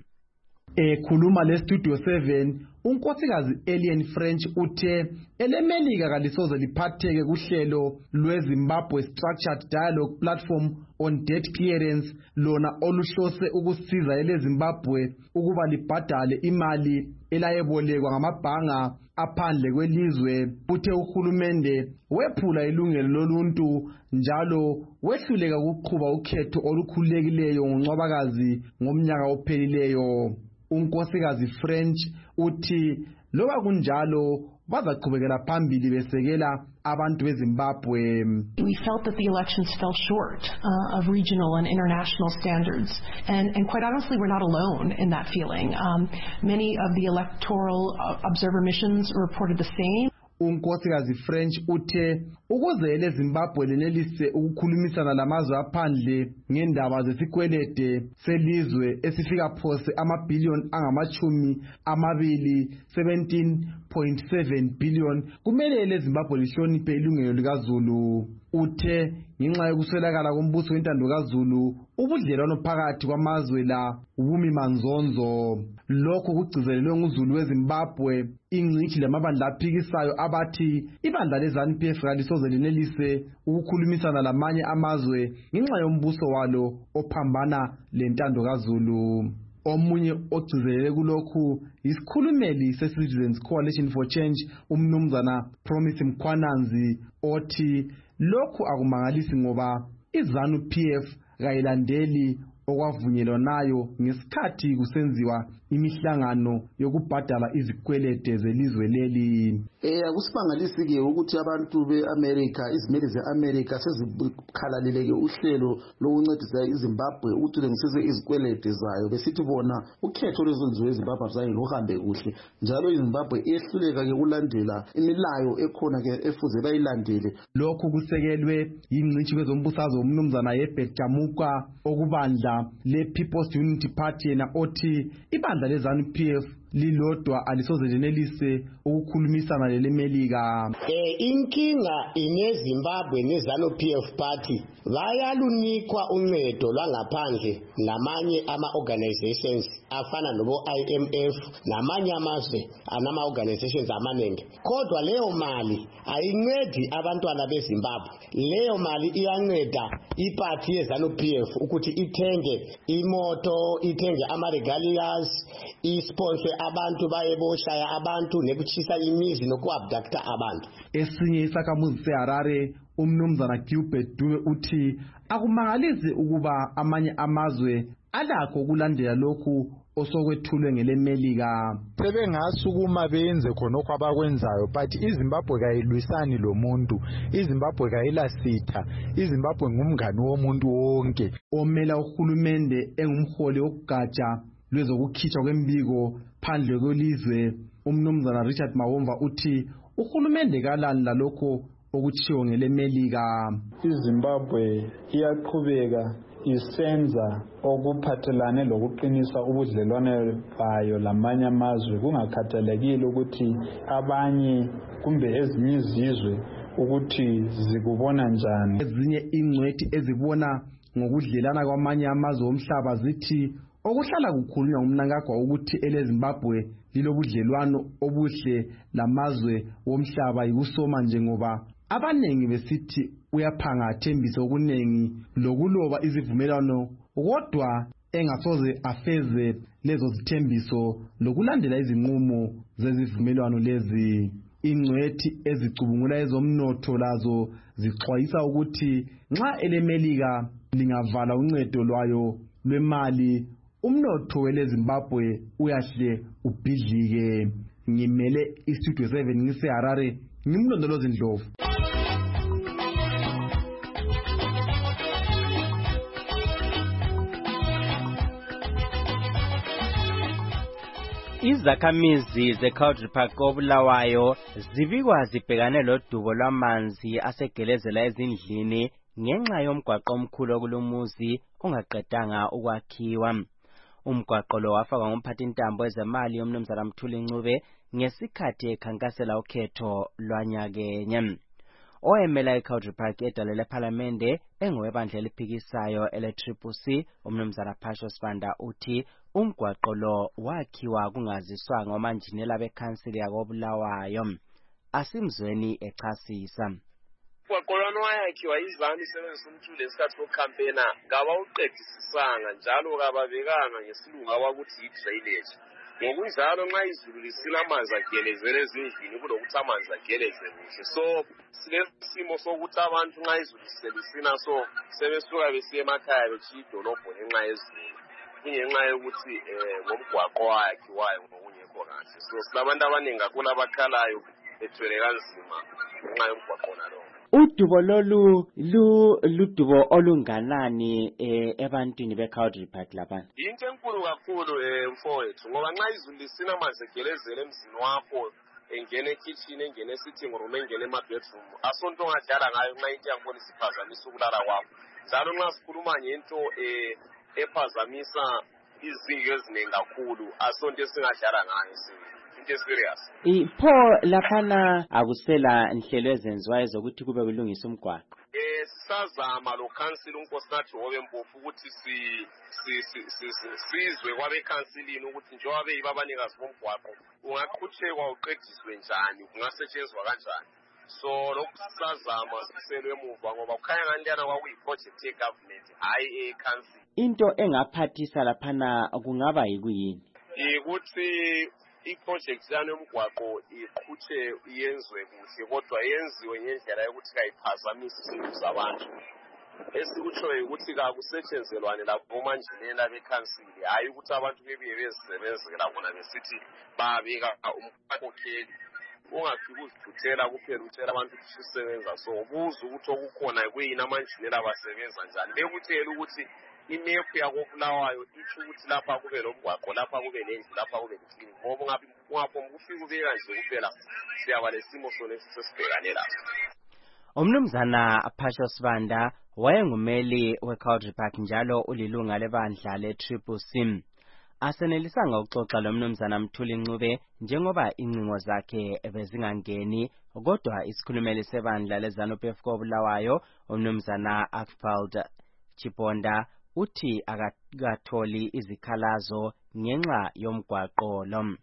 Ekhuluma leStudio seven, unkosikazi Alien French uthe elemelika kalisoze liphatheke kuhlelo lweZimbabwe Structured Dialogue Platform on Debt Clearance lona oluhlose ukusiza eleZimbabwe ukuba libhadale imali elayebolekwa ngamabhanga aphandle kwelizwe. Uthe uhulumende wephula ilungelo loluntu njalo wehluleka ukuqhuba ukhetho olukhululekileyo ngoNcwabakazi ngomnyaka ophelileyo. Unkosikazi French uthi loba kunjalo bazaqhubekela phambili besekela abantu beZimbabwe. We felt that the elections fell short uh, of regional and international standards, and, and quite honestly, we're not alone in that feeling. Um, many of the electoral uh, observer missions reported the same. Unkosikazi French uthe ukuze eleZimbabwe lenelise ukukhulumisana lamazwe aphandle ngendaba zesikwelede selizwe esifika phose amabhillion angamachumi amabili seventeen point seven billion kumele eleZimbabwe lihloniphe ilungelo likaZulu. Uthe ngenxa yokuswelakala kombuso wentando kaZulu ubudlelwano phakathi kwamazwe la ubumi manzonzo. Lokho kugcizelelwe nguZulu weZimbabwe. Ingcitshi lamabandla aphikisayo abathi ibandla leZANU P F kalisoze lenelise ukukhulumisana lamanye amazwe ngenxa yombuso walo ophambana lentando kaZulu. Omunye ogcizelele kulokhu isikhulumeli se-Citizens Coalition for Change umnumzana Promise Mkhwananzi othi lokhu akumangalisi ngoba iZANU P F kayilandeli okwavunyelwanayo ngesikhathi kusenziwa imihlangano yokubhadala izikwelede zelizwe leli. Eh akusibangalisi ke ukuthi abantu beAmerica izimeli zeAmerica sezikhalalile ke uhlelo lokuncedisa iZimbabwe ukuthi lengisise izikwelede zayo besithi bona ukhetho lwezonziwe eZimbabwe zayo luhambe kuhle njalo iZimbabwe ehluleka ke kulandela imilayo ekhona ke efuze bayilandele. Lokhu kusekelwe yingcitshi kwezombusazwe umnumzana Herbert Jamuka okubandla le People's Unity Party yena othi ibandla leZANU-P F lilodwa alisoze lenelise ukukhulumisana lelemelika. Eh inkinga ineZimbabwe neZANU-P F party bayalunikwa uncedo lwangaphandle namanye ama organizations afana nobo I M F namanye amazwe anama organizations amaningi. Kodwa leyo mali ayincedi abantwana beZimbabwe. Leyo mali iyanceda iparty yeZANU-P F ukuthi ithenge imoto, ithenge ama regalias, isponsor abantu bayeboshaya abantu nekuchisa imizi nokuabducta abantu. Esinye isakhamuzi seHarare umnumzana Gilbert Dube uthi akumangalisi ukuba amanye amazwe alakho ukulandela lokhu osokwethulwe ngelemelika. Sebengasukuma benze khonokho abakwenzayo but iZimbabwe kayilwisani lomuntu, iZimbabwe kayilasitha, iZimbabwe ngumngani womuntu wonke. Omela uhulumende engumholi wokugatsha lwezokukhitshwa kwembiko phandle kwelizwe umnumzana Richard Mawomva uthi uhulumende kalani lalokho okuchiwo ngelemelika. iZimbabwe iyaqhubeka isenza okuphathelane lokuqinisa ubudlelwane bayo lamanye amazwe kungakhathalekile ukuthi abanye kumbe ezinye izizwe ukuthi zikubona njani. Ezinye ingcwethi ezibona ngokudlelana kwamanye amazwe omhlaba zithi okuhlala kukhulunywa umnankagwa ukuthi eleZimbabwe lilobudlelwano obuhle lamazwe womhlaba yikusoma njengoba abanengi besithi uyaphanga athembisa okunengi lokuloba izivumelwano kodwa engasoze afeze lezo zithembiso lokulandela izinqumo zezivumelwano lezi. Ingcwethi ezicubungula ezomnotho lazo zixwayisa ukuthi nxa elemelika lingavala uncedo lwayo lwemali umnotho weleZimbabwe uyahle ubhidlike. Ngimele iStudio seven ngiseHarare ngimlondolozi Ndlovu. Izakhamizi zeCountry Park koBulawayo zibikwa zibhekane lodubo lwamanzi asegelezela ezindlini ngenxa yomgwaqo omkhulu kulumuzi ongaqedanga ukwakhiwa. Umgwaqo lo wafakwa ngumphathi intambo ezemali yomnumzana Mthuli Ncube ngesikhathi ekhankasela ukhetho lwanyakenye. Oyemela iCountry Park edale lePhalamende engowebandla eliphikisayo ele-Triple C umnumzana Phasho Sibanda uthi umgwaqo lo wakhiwa kungaziswa ngomanjinela bekhansili yakoBulawayo. Asimzweni echasisa. Umgwaqo lwana wayakhiwa izanu isebenzisa umthuli esikhathi sokucampaigna ngabawuqedisisanga njalo kababekanga ngesilunga kwakuthi yi-drainage. Ngokunjalo nxa izulu lisina amanzi agelezele ezindlini kulokuthi amanzi ageleze kuhle. So silesimo sokuthi abantu nxa izulu selisina so sebesuka besiya emakhaya bechiya idolobho ngenxa yezulu. Kungenxa yokuthi ngomgwaqo wakhiwayo ngokungekho kahle. So silabantu abaningi kakhulu abakhalayo bethwele kanzima ngenxa yomgwaqo nalowo. Udubo lolu lu ludubo olunganani eh ebantwini beCountry Park lapha. Into enkulu kakhulu eh mfowethu ngoba nxa izulu lisina amanzi egelezele emzini wakho engene ekitchen engene sitting room engene ema bedroom asonto ngadlala ngayo nxa into yakhona isiphazamisa ukulala kwakho. Njalo nxa sikhuluma ngento eh ephazamisa izinto eziningi kakhulu asonto esingadlala ngayo into serious. Ipho laphana akusela inhlelo ezenziwayo zokuthi kube kulungisa umgwaqo. Eh sazama lo council unkosinathi wobe mpofu ukuthi si sizwe kwabe councilini ukuthi njengoba beyibabanikazi bomgwaqo ungaqhutshekwa uqediswe njani kungasetshenzwa kanjani. So lokhu sazama siselwe emuva ngoba kukhanya ngandiyana kwakuyi project ye government hayi e council. Into engaphathisa laphana kungaba yikuyini? Ukuthi i-project yano yomgwaqo iqhuthe iyenzwe kuhle kodwa yenziwe ngendlela yokuthi kayiphazamisi izinto zabantu. esikutshoyo ukuthi kakusetshenzelwane lapho omanjinela bekhansili hayi ukuthi abantu bebuye bezisebenzela bona besithi babeka umkhokheli ungafika uzithuthela kuphela utshela abantu ukuthi usebenza so ubuza ukuthi okukhona kuyini amanjinela basebenza njani bekutshela ukuthi imepu yakobulawayo itsho ukuthi lapha kube lomgwaqo lapha kube lendlu lapha kube leklinikhi ngoba ungapho kufika ubeka nje kuphela siyaba lesimo sona sesibhekane lapho. Umnumzana Phasha Sibanda wayengumeli we-Cowdry Park njalo ulilunga lebandla le-Triple C. Asenelisanga ukuxoxa lo mnumzana Mthuli Ncube njengoba incingo zakhe bezingangeni kodwa isikhulumeli sebandla leZANU-P F koBulawayo umnumzana Archibald Chiponda uthi akatholi izikhalazo ngenxa yomgwaqo lo.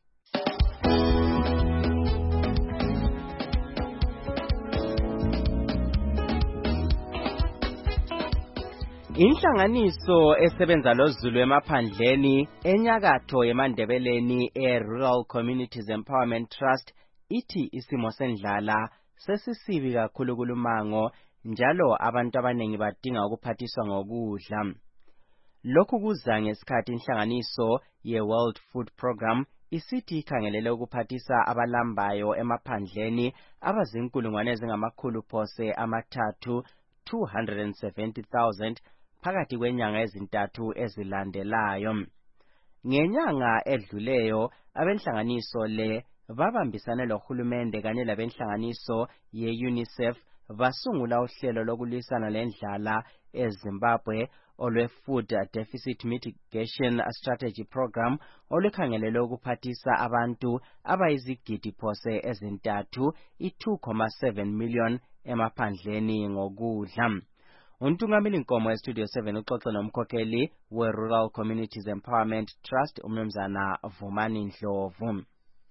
Inhlanganiso esebenza loZulu emaphandleni enyakatho yeMandebeleni e-Rural Communities Empowerment Trust ithi isimo sendlala sesisibi kakhulu kulumango njalo abantu abanengi badinga ukuphathiswa ngokudla. Lokhu kuza ngesikhathi inhlanganiso ye-World Food Program isithi ikhangelele ukuphathisa abalambayo emaphandleni abazinkulungwane ezingamakhulu phose amathathu two hundred seventy thousand phakathi kwenyanga ezintathu ezilandelayo. Ngenyanga edluleyo abenhlanganiso le babambisane lohulumende kanye labenhlanganiso ye-UNICEF basungula uhlelo lokulwisana lendlala eZimbabwe olwe-Food Deficit Mitigation Strategy Program olukhangelele ukuphathisa abantu abayizigidi phose ezintathu i-two point seven million emaphandleni ngokudla. Untungameli Nkomo eStudio seven uxoxe nomkhokheli we-Rural Communities Empowerment Trust umnumzana Vumani Ndlovu.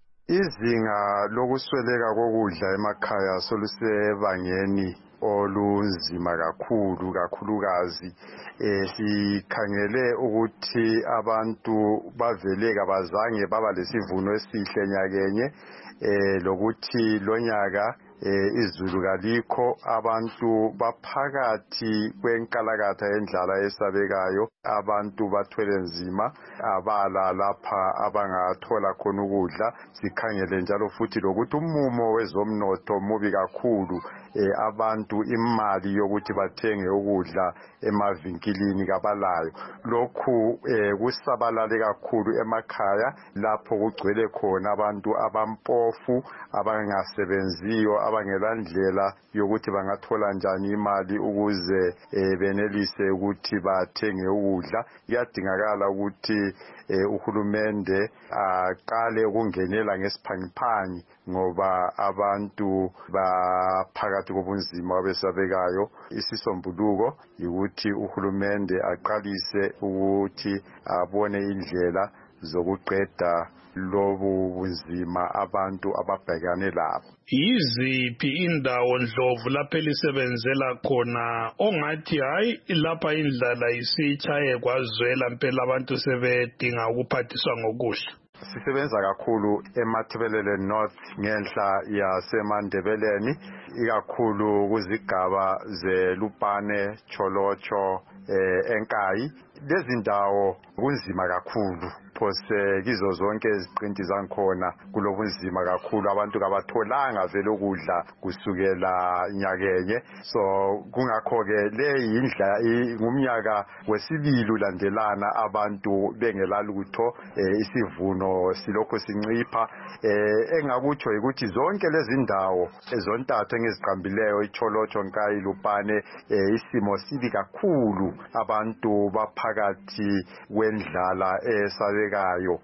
Izinga lokusweleka kokudla emakhaya solusebangeni olunzima kakhulu kakhulukazi eh sikhangele ukuthi abantu baveleka bazange baba lesivuno esihle nyakenye eh lokuthi lonyaka eh izulu kalikho abantu baphakathi kwenkalakatha endlala esabekayo abantu bathwele nzima abala lapha abangathola khona ukudla sikhangele njalo futhi lokuthi umumo wezomnotho mubi kakhulu eh abantu imali yokuthi bathenge ukudla emavinkilini kabalayo lokhu eh kusabalale kakhulu emakhaya lapho kugcwele khona abantu abampofu abangasebenziyo abangelandlela yokuthi bangathola njani imali ukuze eh, benelise ukuthi bathenge ukudla kuyadingakala ukuthi eh, uhulumende aqale ukungenela ngesiphangiphangi ngoba abantu baphakathi kobunzima besabekayo isisombuluko ukuthi uhulumende aqalise ukuthi abone indlela zokuqeda lobu bunzima abantu ababhekane labo. Yiziphi indawo Ndlovu lapho elisebenzela khona ongathi hayi lapha indlala isitshaye kwazwela impela abantu sebedinga ukuphathiswa ngokudla? Sisebenza kakhulu eMathebelele North ngenhla yaseMandebeleni ikakhulu kuzigaba zeLupane, Cholocho, eh Enkayi. Lezi ndawo kunzima kakhulu phose kizo zonke iziqinti zankhona kulobunzima kakhulu abantu kabatholanga vele ukudla kusukela nyakenye so kungakho ke le indla ngumnyaka wesibili ulandelana abantu bengelalutho eh, isivuno silokho sincipha eh, engakutsho ukuthi zonke lezi ndawo ezontathu engiziqambileyo iCholocho, Nkayi, Lupane eh, isimo sibi kakhulu abantu baphakathi wendlala esabekayo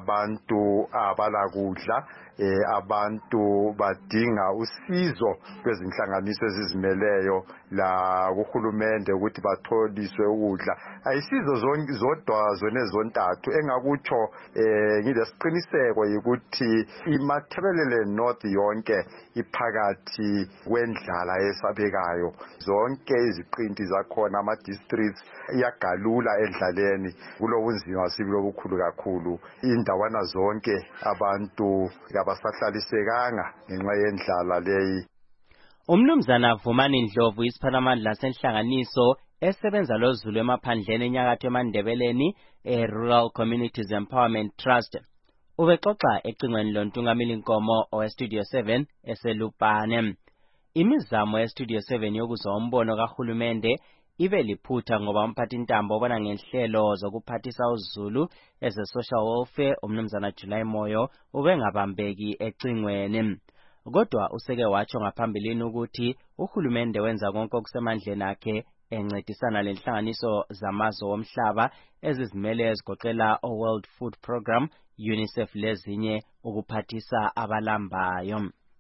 abantu abalakudla eh abantu badinga usizo kwezinhlanganiso ezizimeleyo la kuhulumende ukuthi batholiswe ukudla ayisizo zonke zodwa zone zontathu engakutsho eh ngilesiqiniseko ukuthi iMathebelele North yonke iphakathi wendlala esabekayo zonke iziqinti zakhona ama districts iyagalula endlaleni kulobunzima sibilo bukhulu kakhulu indawana zonke abantu abasahlalisekanga ngenxa yendlala leyi. Umnumzana Vumani Ndlovu isiphalamandla senhlanganiso esebenza lozulu emaphandleni enyakatho eMandebeleni e-Rural Communities Empowerment Trust. Ubexoxa ecingweni lontungameli Nkomo oweStudio seven eselupane. Imizamo yeStudio seven yokuzwa umbono kahulumende ibe liphutha ngoba umphathintambo obona ngenhlelo zokuphathisa uZulu eze social welfare umnumzana July Moyo ubengabambeki ecingweni. Kodwa useke watsho ngaphambilini ukuthi uhulumende wenza konke okusemandleni akhe encedisana lenhlanganiso zamazwe omhlaba ezizimele ezigoqela o-World Food Program, UNICEF lezinye ukuphathisa abalambayo.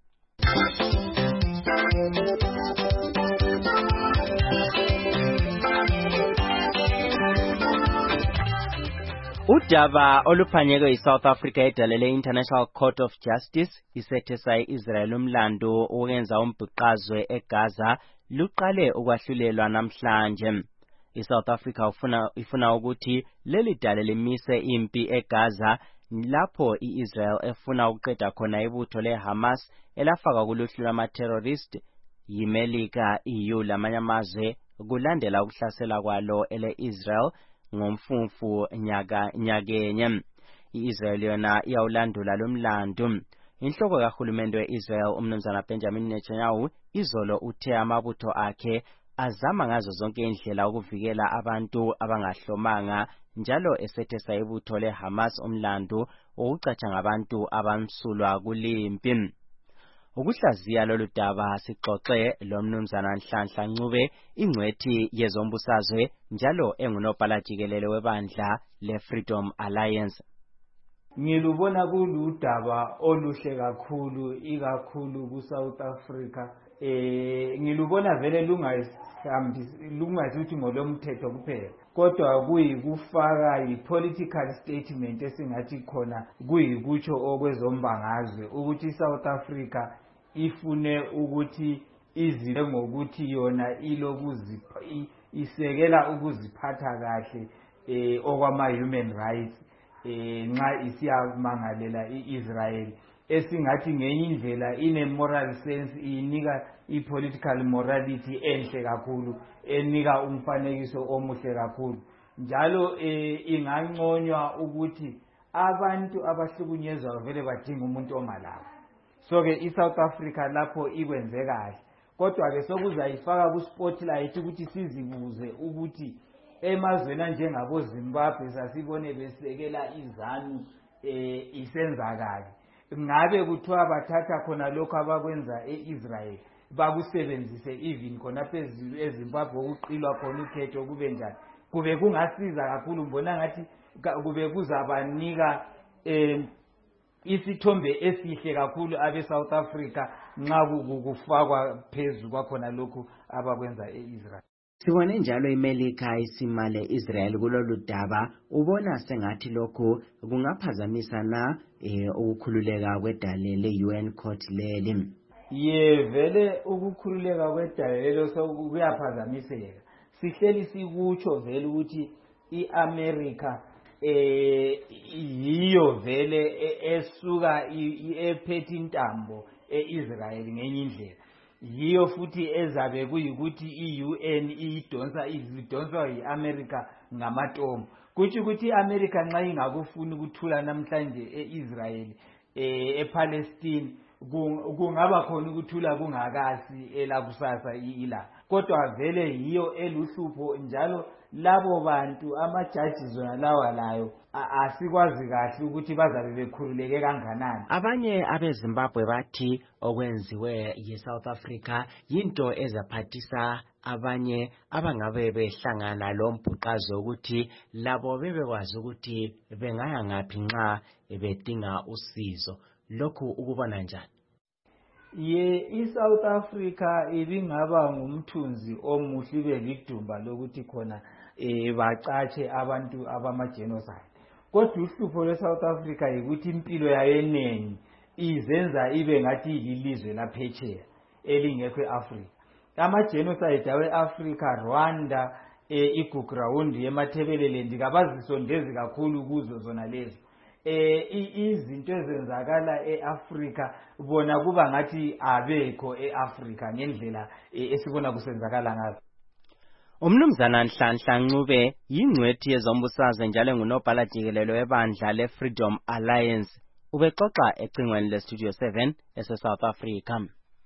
Udaba oluphanyekwe yiSouth Africa edalele International Court of Justice isethesa iIsrael umlando wokuyenza umbhuqazwe eGaza luqale ukwahlulelwa namhlanje. ISouth Africa ufuna ifuna ukuthi leli dale limise impi eGaza lapho iIsrael efuna ukuqeda khona ibutho leHamas elafaka kuluhlu lwama-terrorist yiMelika, E U lamanye amazwe kulandela ukuhlasela kwalo ele-Israel ngomfumfu nyaka nyakenye. iIsrael yona iyawulandula lomlando. Inhloko kahulumende weIsrael umnumzana Benjamin Netanyahu izolo uthe amabutho akhe azama ngazo zonke indlela ukuvikela abantu abangahlomanga njalo esethesa ibutho leHamas umlando ukucatsha ngabantu abamsulwa kulimpi. Ukuhlaziya lolu daba sixoxe lomnumzana Nhlanhla Ncube ingcwethi yezombusazwe njalo engunobhala jikelele webandla leFreedom Alliance. Ngilubona kuludaba oluhle kakhulu ikakhulu kuSouth Africa. Eh ngilubona vele lungayihambi lungasuthi ngolomthetho kuphela kodwa kuyikufaka ipolitical statement esingathi khona kuyikutsho okwezombangazwe ukuthi iSouth Africa ifune ukuthi izibe ngokuthi yona ilokuzipha isekela ukuziphatha kahle eh okwama human rights eh nxa isiyamangalela iIsrael esingathi ngenye indlela ine moral sense inika ipolitical morality enhle kakhulu enika umfanekiso omuhle kakhulu njalo eh inganconywa ukuthi abantu abahlukunyezwa vele badinga umuntu ongalabo. So ke iSouth Africa lapho ikwenze kahle kodwa ke sokuzayifaka ku spotlight ukuthi sizibuze ukuthi emazweni anjengabo Zimbabwe sasibone besekela izanu eh isenza kahle. Ngabe kuthiwa bathatha khona lokho abakwenza eIsrael bakusebenzise even khona phezulu eZimbabwe ukuqilwa khona ukhetho kube njani kube kungasiza kakhulu mbona ngathi kube kuzabanika eh isithombe esihle kakhulu abe South Africa nxa kufakwa phezulu kwakhona lokho abakwenza eIsrael. Sibone njalo iMelika isimale Israel kulolu daba ubona sengathi lokho kungaphazamisa na eh ukukhululeka kwedale le-U N court leli. Ye vele ukukhululeka kwedale lelo sokuyaphazamiseka. Sihleli sikutsho vele ukuthi iAmerica eh yiyo vele esuka ephethe intambo eIsrael ngenye indlela. Yiyo futhi ezabe kuyikuthi iU N idonsa idonsa iAmerica ngamatomo kuthi ukuthi iAmerica nxa ingakufuni ukuthula namhlanje eIsrael eh ePalestine kungaba khona ukuthula kungakasi elakusasa ila kodwa vele yiyo eluhlupho njalo labo bantu amajaji zona lawa layo asikwazi kahle ukuthi bazabe bekhululeke kanganani. Abanye abeZimbabwe bathi okwenziwe yiSouth Africa yinto ezaphathisa abanye abangabe behlangana lo mbhuqazwe ukuthi labo bebekwazi ukuthi bengaya ngaphi nxa bedinga usizo. Lokhu ukubona njani? Ye iSouth Africa ibingaba ngumthunzi omuhle belidumba lokuthi khona eh bacatshe abantu abamagenocide. Kodwa uhlupho lweSouth Africa yikuthi impilo yayenengi izenza ibe ngathi ilizwe laphetsheya elingekho eAfrica. Amagenocide aweAfrica Rwanda eh iGugurawundi yeMathebeleland kabazisondezi kakhulu kuzo zona lezo. eh izinto ezenzakala eAfrika bona kuba ngathi abekho eAfrika ngendlela esibona kusenzakala ngazo. Umnumzana Nhlanhla Ncube yingcwethi yezombusazwe njalo ngunobhala jikelelo webandla leFreedom Alliance. Ubexoxa ecingweni leStudio seven ese South Africa.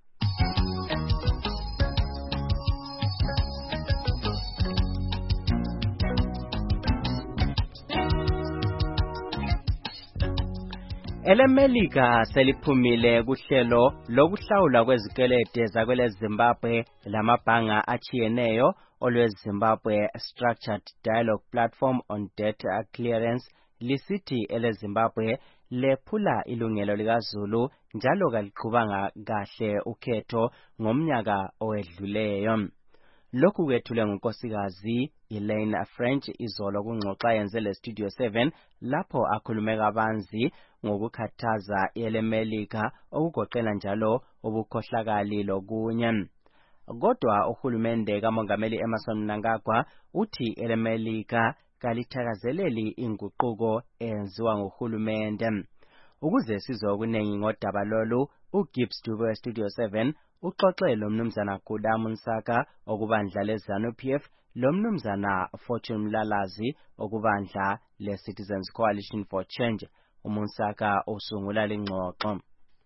EleMelika seliphumile kuhlelo lokuhlawula kwezikwelede zakwele Zimbabwe lamabhanga achiyeneyo olweZimbabwe Structured Dialogue Platform on Debt Clearance lisithi ele Zimbabwe lephula ilungelo likaZulu njalo kaliqhubanga kahle ukhetho ngomnyaka owedluleyo. Lokhu kwethule ngunkosikazi Elaine French izolo kungxoxa yenze leStudio seven lapho akhulume kabanzi ngokukhathaza eleMelika okugoqela njalo ubukhohlakali lokunye. Kodwa uhulumende kaMongameli Emmerson Mnangagwa uthi eleMelika kalithakazeleli inguquko enziwa nguhulumende. Ukuze sizwe okuningi ngodaba lolu, uGibbs Dube weStudio seven uxoxe lo mnumzana Guda Munsaka okubandla leZANU-P F lo mnumzana Fortune Mlalazi okubandla leCitizens Coalition for Change. Umunsaka usungula lengxoxo.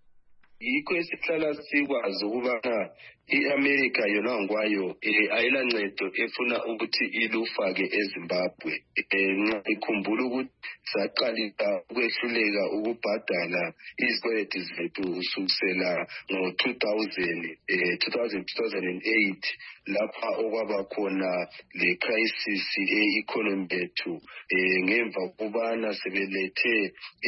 Yikho esihlala sikwazi ukubana iAmerica yona ngwayo ayilancedo efuna ukuthi ilufake eZimbabwe. Nxa ikhumbula ukuthi saqalisa ukwehluleka ukubhadala izikweleti zethu kusukela ngo two thousand two thousand eight lapha okwaba khona le crisis e-economy yethu ngemva kubana sebelethe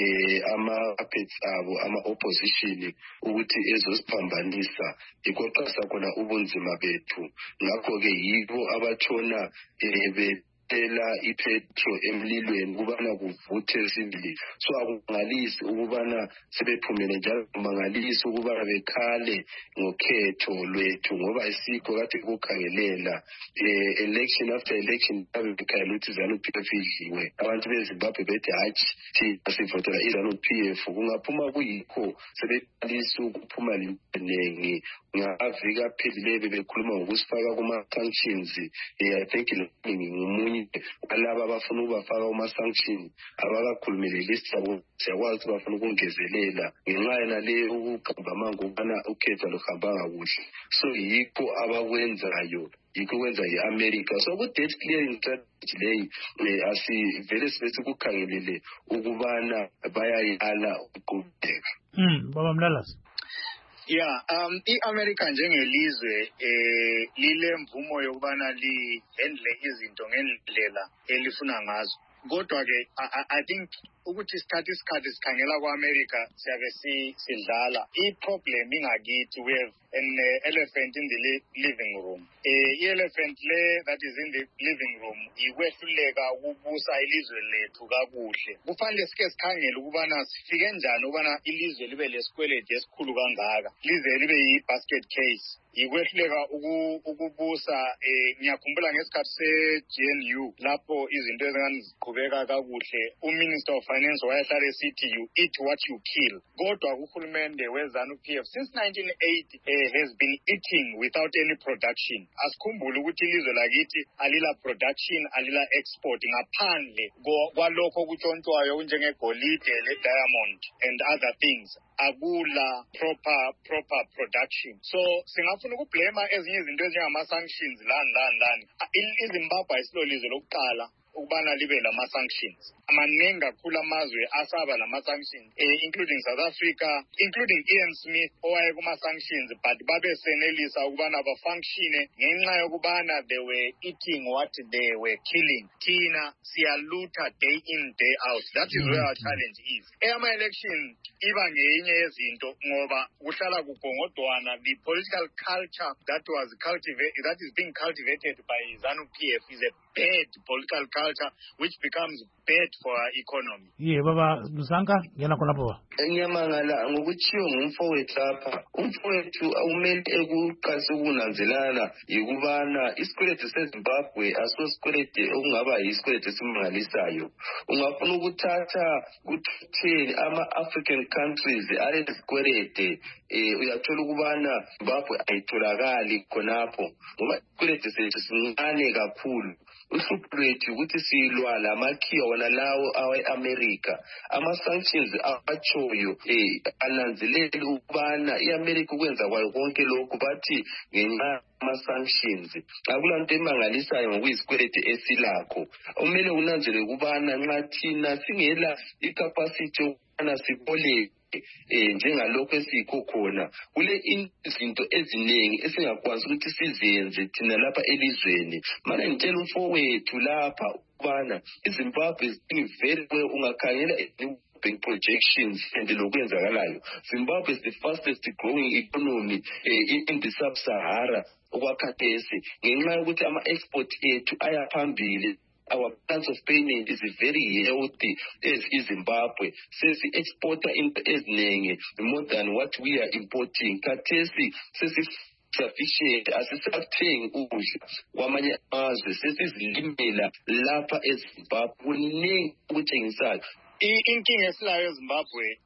ama puppets abo ama opposition ukuthi ezosiphambanisa ikoqasa khona ubunzima bethu. Ngakho ke yibo abatshona ebe tela ipetro emlilweni kubana kuvuthe sibili. So akungalisi ukubana sebephumele njalo mangalisi ukubana bekhale ngokhetho lwethu ngoba isikho kade kukhangelela election after election abekhala ukuthi ZANU-P F idliwe. Abantu beZimbabwe bethi hatshi thina sivotela iZANU-P F kungaphuma kuyikho sebeqalisa ukuphuma linengi ngavika phezulu bekhuluma ngokusifaka kuma sanctions. I think ngumunye alaba abafuna ukubafaka uma sanctions abakakhulumile list yabo siyakwazi bafuna ukungezelela ngenxa yena le ukugamba manje ukubana ukhetho luhamba kakuhle. So yikho abakwenzayo yikho kwenza iAmerica. So ku debt clearing strategy leyi asivele sibe ukukhangelele ukubana bayayala ukuqhubeka. Mm baba Mlalazi. Yeah, um iAmerica njengelizwe eh lile mvumo yokubana li handle izinto ngendlela elifuna ngazo. Kodwa ke I think ukuthi isikhathi isikhathi sikhangela kwaAmerica siyabe sidlala. I-problem ingakithi we have an uh, elephant in the li living room. Eh i-elephant le that is in the living room ikwehluleka ukubusa ilizwe lethu kakuhle. Kufanele sike sikhangele ukubana sifike njani ukubana ilizwe libe lesikweleti esikhulu kangaka. Lize libe yi-basket case. Ikwehluleka ukubusa eh ngiyakhumbula ngesikhathi se-G N U lapho izinto ezingani ziqhubeka kakuhle. uMinister of Finance wayehlala esithi you eat what you kill. Kodwa uhulumende weZANU-P F since nineteen eighty eh, has been eating without any production. Asikhumbule ukuthi ilizwe lakithi alila production alila export ngaphandle kwalokho kutshontshwayo njengegolide le-diamond and other things. Akula proper proper production. So singafuna ukublema ezinye izinto ezingama-sanctions lani lani lani. iZimbabwe ayisilolizwe lokuqala ukubana libe lama sanctions. Amaningi kakhulu amazwe asaba lama sanctions eh, including South Africa, including Ian Smith owaye kuma sanctions, but babe senelisa ukubana ba function ngenxa yokubana they were eating what they were killing. Tina siyaluta day in day out. That is where our challenge is. Ema election iba ngenye yezinto ngoba kuhlala kugongodwana. The political culture that was cultivated that is being cultivated by ZANU-P F is a bad political culture agriculture, which becomes bad for our economy. Ye baba Lusanka ngena khona pho. Ngiyamangala ngokuchiyo ngumfowethu lapha. Umfowethu awumele ekuqasa ukunanzelana yikubana isikweletu seZimbabwe asosikweletu okungaba yisikweletu esimangalisayo. Ungafuna ukuthatha kuthini ama-African countries alesikwelete eh uyathola ukubana Zimbabwe ayitholakali khonapho ngoba isikweletu sethu sincane kakhulu. Uhlupho lwethu ukuthi silwa lamakhiwa wona lawo awe-America. Ama-sanctions abachoyo eh ananzelele ukubana i-America ukwenza kwayo konke lokhu bathi ngenxa ama-sanctions. Akulanto emangalisayo ngokuyisikweletu esilakho. Umele unanzelele ukubana nxa thina singela i-capacity yokubana siboleke eh njengalokho esikho khona kule izinto eziningi esingakwazi ukuthi sizenze thina lapha elizweni. Mana ngitshela umfowethu lapha ubana iZimbabwe is very well ungakhangela bank projections and lokwenzakalayo. Zimbabwe is the fastest growing economy eh, in the sub-Sahara okwakhathesi ngenxa yokuthi ama-export ethu ayaphambili. Our plans of payment is very healthy as is Zimbabwe. Since we export into eziningi more than what we are importing. Kathesi sesi sufficient asisathengi ukudla kwamanye amazwe sesizilimela lapha eZimbabwe. Kuningi okuthengisayo. Inkinga esilayo eZimbabwe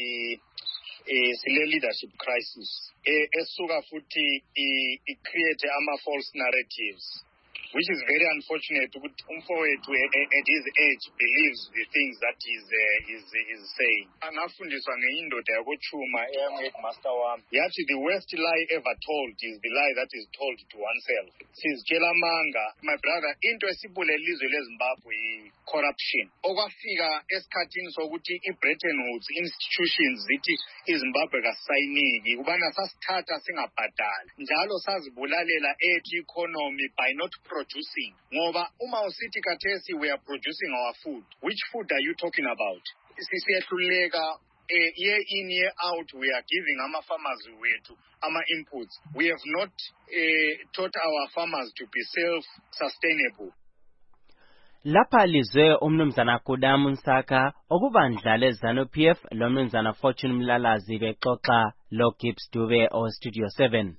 i eh sile leadership crisis esuka futhi i create ama false narratives, which is very unfortunate. Umfowethu at his age believes the things that he's uh, is is saying. Angafundiswa ngeindoda yakochuma eyamheadmaster wami yathi the worst lie ever told is the lie that is told to oneself. Sizitshela manga my brother into esibule elizwe leZimbabwe corruption okwafika esikhathini sokuthi iBretton Woods institutions zithi iZimbabwe kasayiniki kubana sasithatha singabhadali njalo sazibulalela ethi economy by not producing. Ngoba uma usithi kathesi we are producing our food, which food are you talking about? Sisiyahluleka eh, year in year out we are giving ama farmers wethu ama inputs. We have not uh, taught our farmers to be self sustainable. Lapha lizwe umnumzana Kudamu Nsaka okubandla leZanu-P F lo mnumzana Fortune Mlalazi bexoxa lo Gibbs Dube o Studio seven.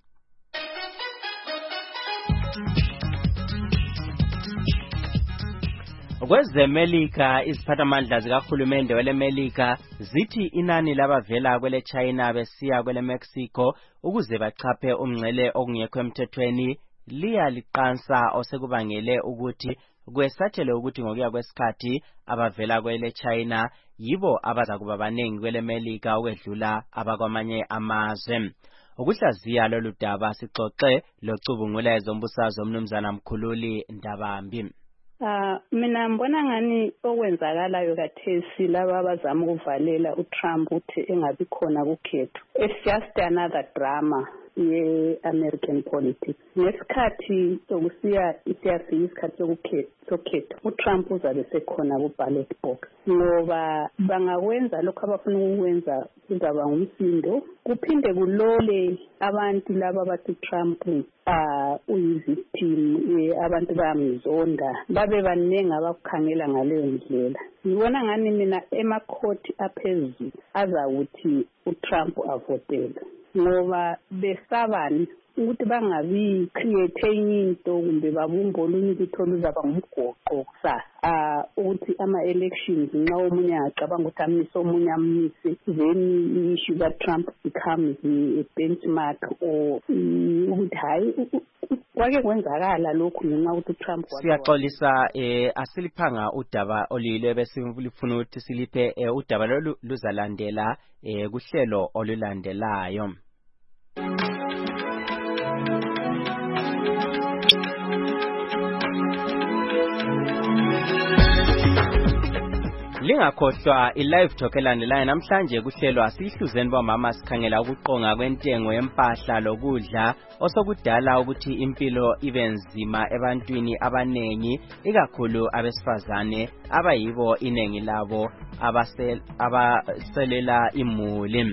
Kwezemelika iziphathamandla zikahulumende welemelika zithi inani labavela kwele China besiya kwele Mexico ukuze bachaphe umngcele okungekho emthethweni liya liqansa osekubangele ukuthi kwesathele ukuthi ngokuya kwesikhathi abavela kwele China yibo abaza kuba baningi kwele Melika ukwedlula abakwamanye amazwe. Ukuhlaziya lolu daba sixoxe locubungula ezombusazwe umnumzana Mkhululi Ndabambi. Ah mina mbona ngani okwenzakalayo kathesi laba abazama ukuvalela uTrump uthi engabi khona kukhetho. It's just another drama ye-American politics. Ngesikhathi sokusiya isiyafika isikhathi sokukhetho uTrump uzabe sekhona ku-ballot box ngoba bangakwenza lokho abafuna ukwenza kuzaba ngumsindo kuphinde kulole abantu laba bathi Trump ah uyivictim abantu bayamzonda babe baningi abakukhangela ngaleyo ndlela. Ngibona ngani mina emakhoti aphezulu azawuthi uTrump avotele ngoba besabani ukuthi bangabi create into kumbe babumba olunye ukuthola uzaba ngumgoqo kusasa ah ukuthi ama elections nxa omunye acabanga ukuthi amise omunye amise then issue that Trump becomes a benchmark or ukuthi hayi kwake kwenzakala lokhu ngenxa ukuthi Trump siyaxolisa eh asiliphanga udaba olile bese ngifuna ukuthi siliphe udaba lolu luzalandela eh kuhlelo olulandelayo. Lingakhohlwa i-live talk elandelayo namhlanje kuhlelwa sihluzeni bomama sikhangela ukuqonga kwentengo yempahla lokudla osokudala ukuthi impilo ibe nzima ebantwini abanengi ikakhulu abesifazane abayibo inengi labo abasel abaselela imuli.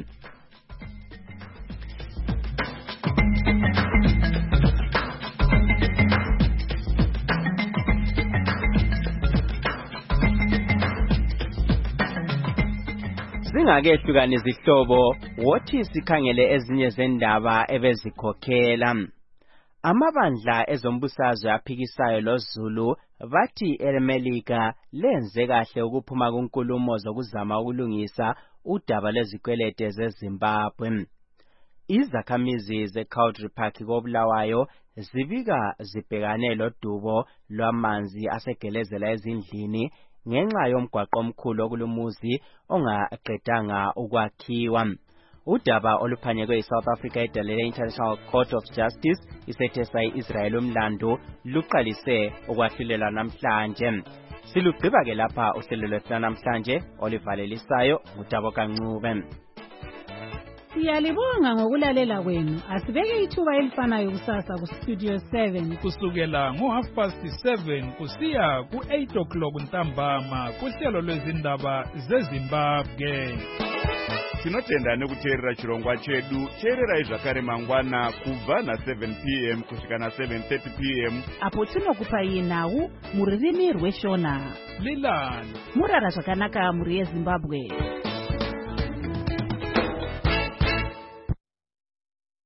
Singakehlukana izihlobo wothi sikhangele ezinye zendaba ebezikhokhela. Amabandla ezombusazwe aphikisayo loZulu bathi eMelika lenze kahle ukuphuma kunkulumo zokuzama ukulungisa udaba lwezikwelete zeZimbabwe. Izakhamizi zeCountry Park koBulawayo zibika zibhekane lodubo lwamanzi asegelezela ezindlini ngenxa yomgwaqo omkhulu okulumuzi ongaqedanga ukwakhiwa. Udaba oluphanyekwe eSouth Africa edalele International Court of Justice isethesa iIsrael umlando luqalise ukwahlulela namhlanje. Silugqiba ke lapha uhlelo lwethu namhlanje olivalelisayo ngutabo kaNcube. Siyalibonga ngokulalela kwenu. Asibeke ithuba elifanayo kusasa ku Studio seven kusukela ngo half past seven kusiya ku eight o'clock ntambama kuhlelo lwezindaba zeZimbabwe. Tinotenda nekuteerera chirongwa chedu cherera izvakare mangwana kubva na seven p m kusvika na seven thirty p m apo tinokupai nhau muririmi rweshona. Lilani Murara zvakanaka muri yeZimbabwe.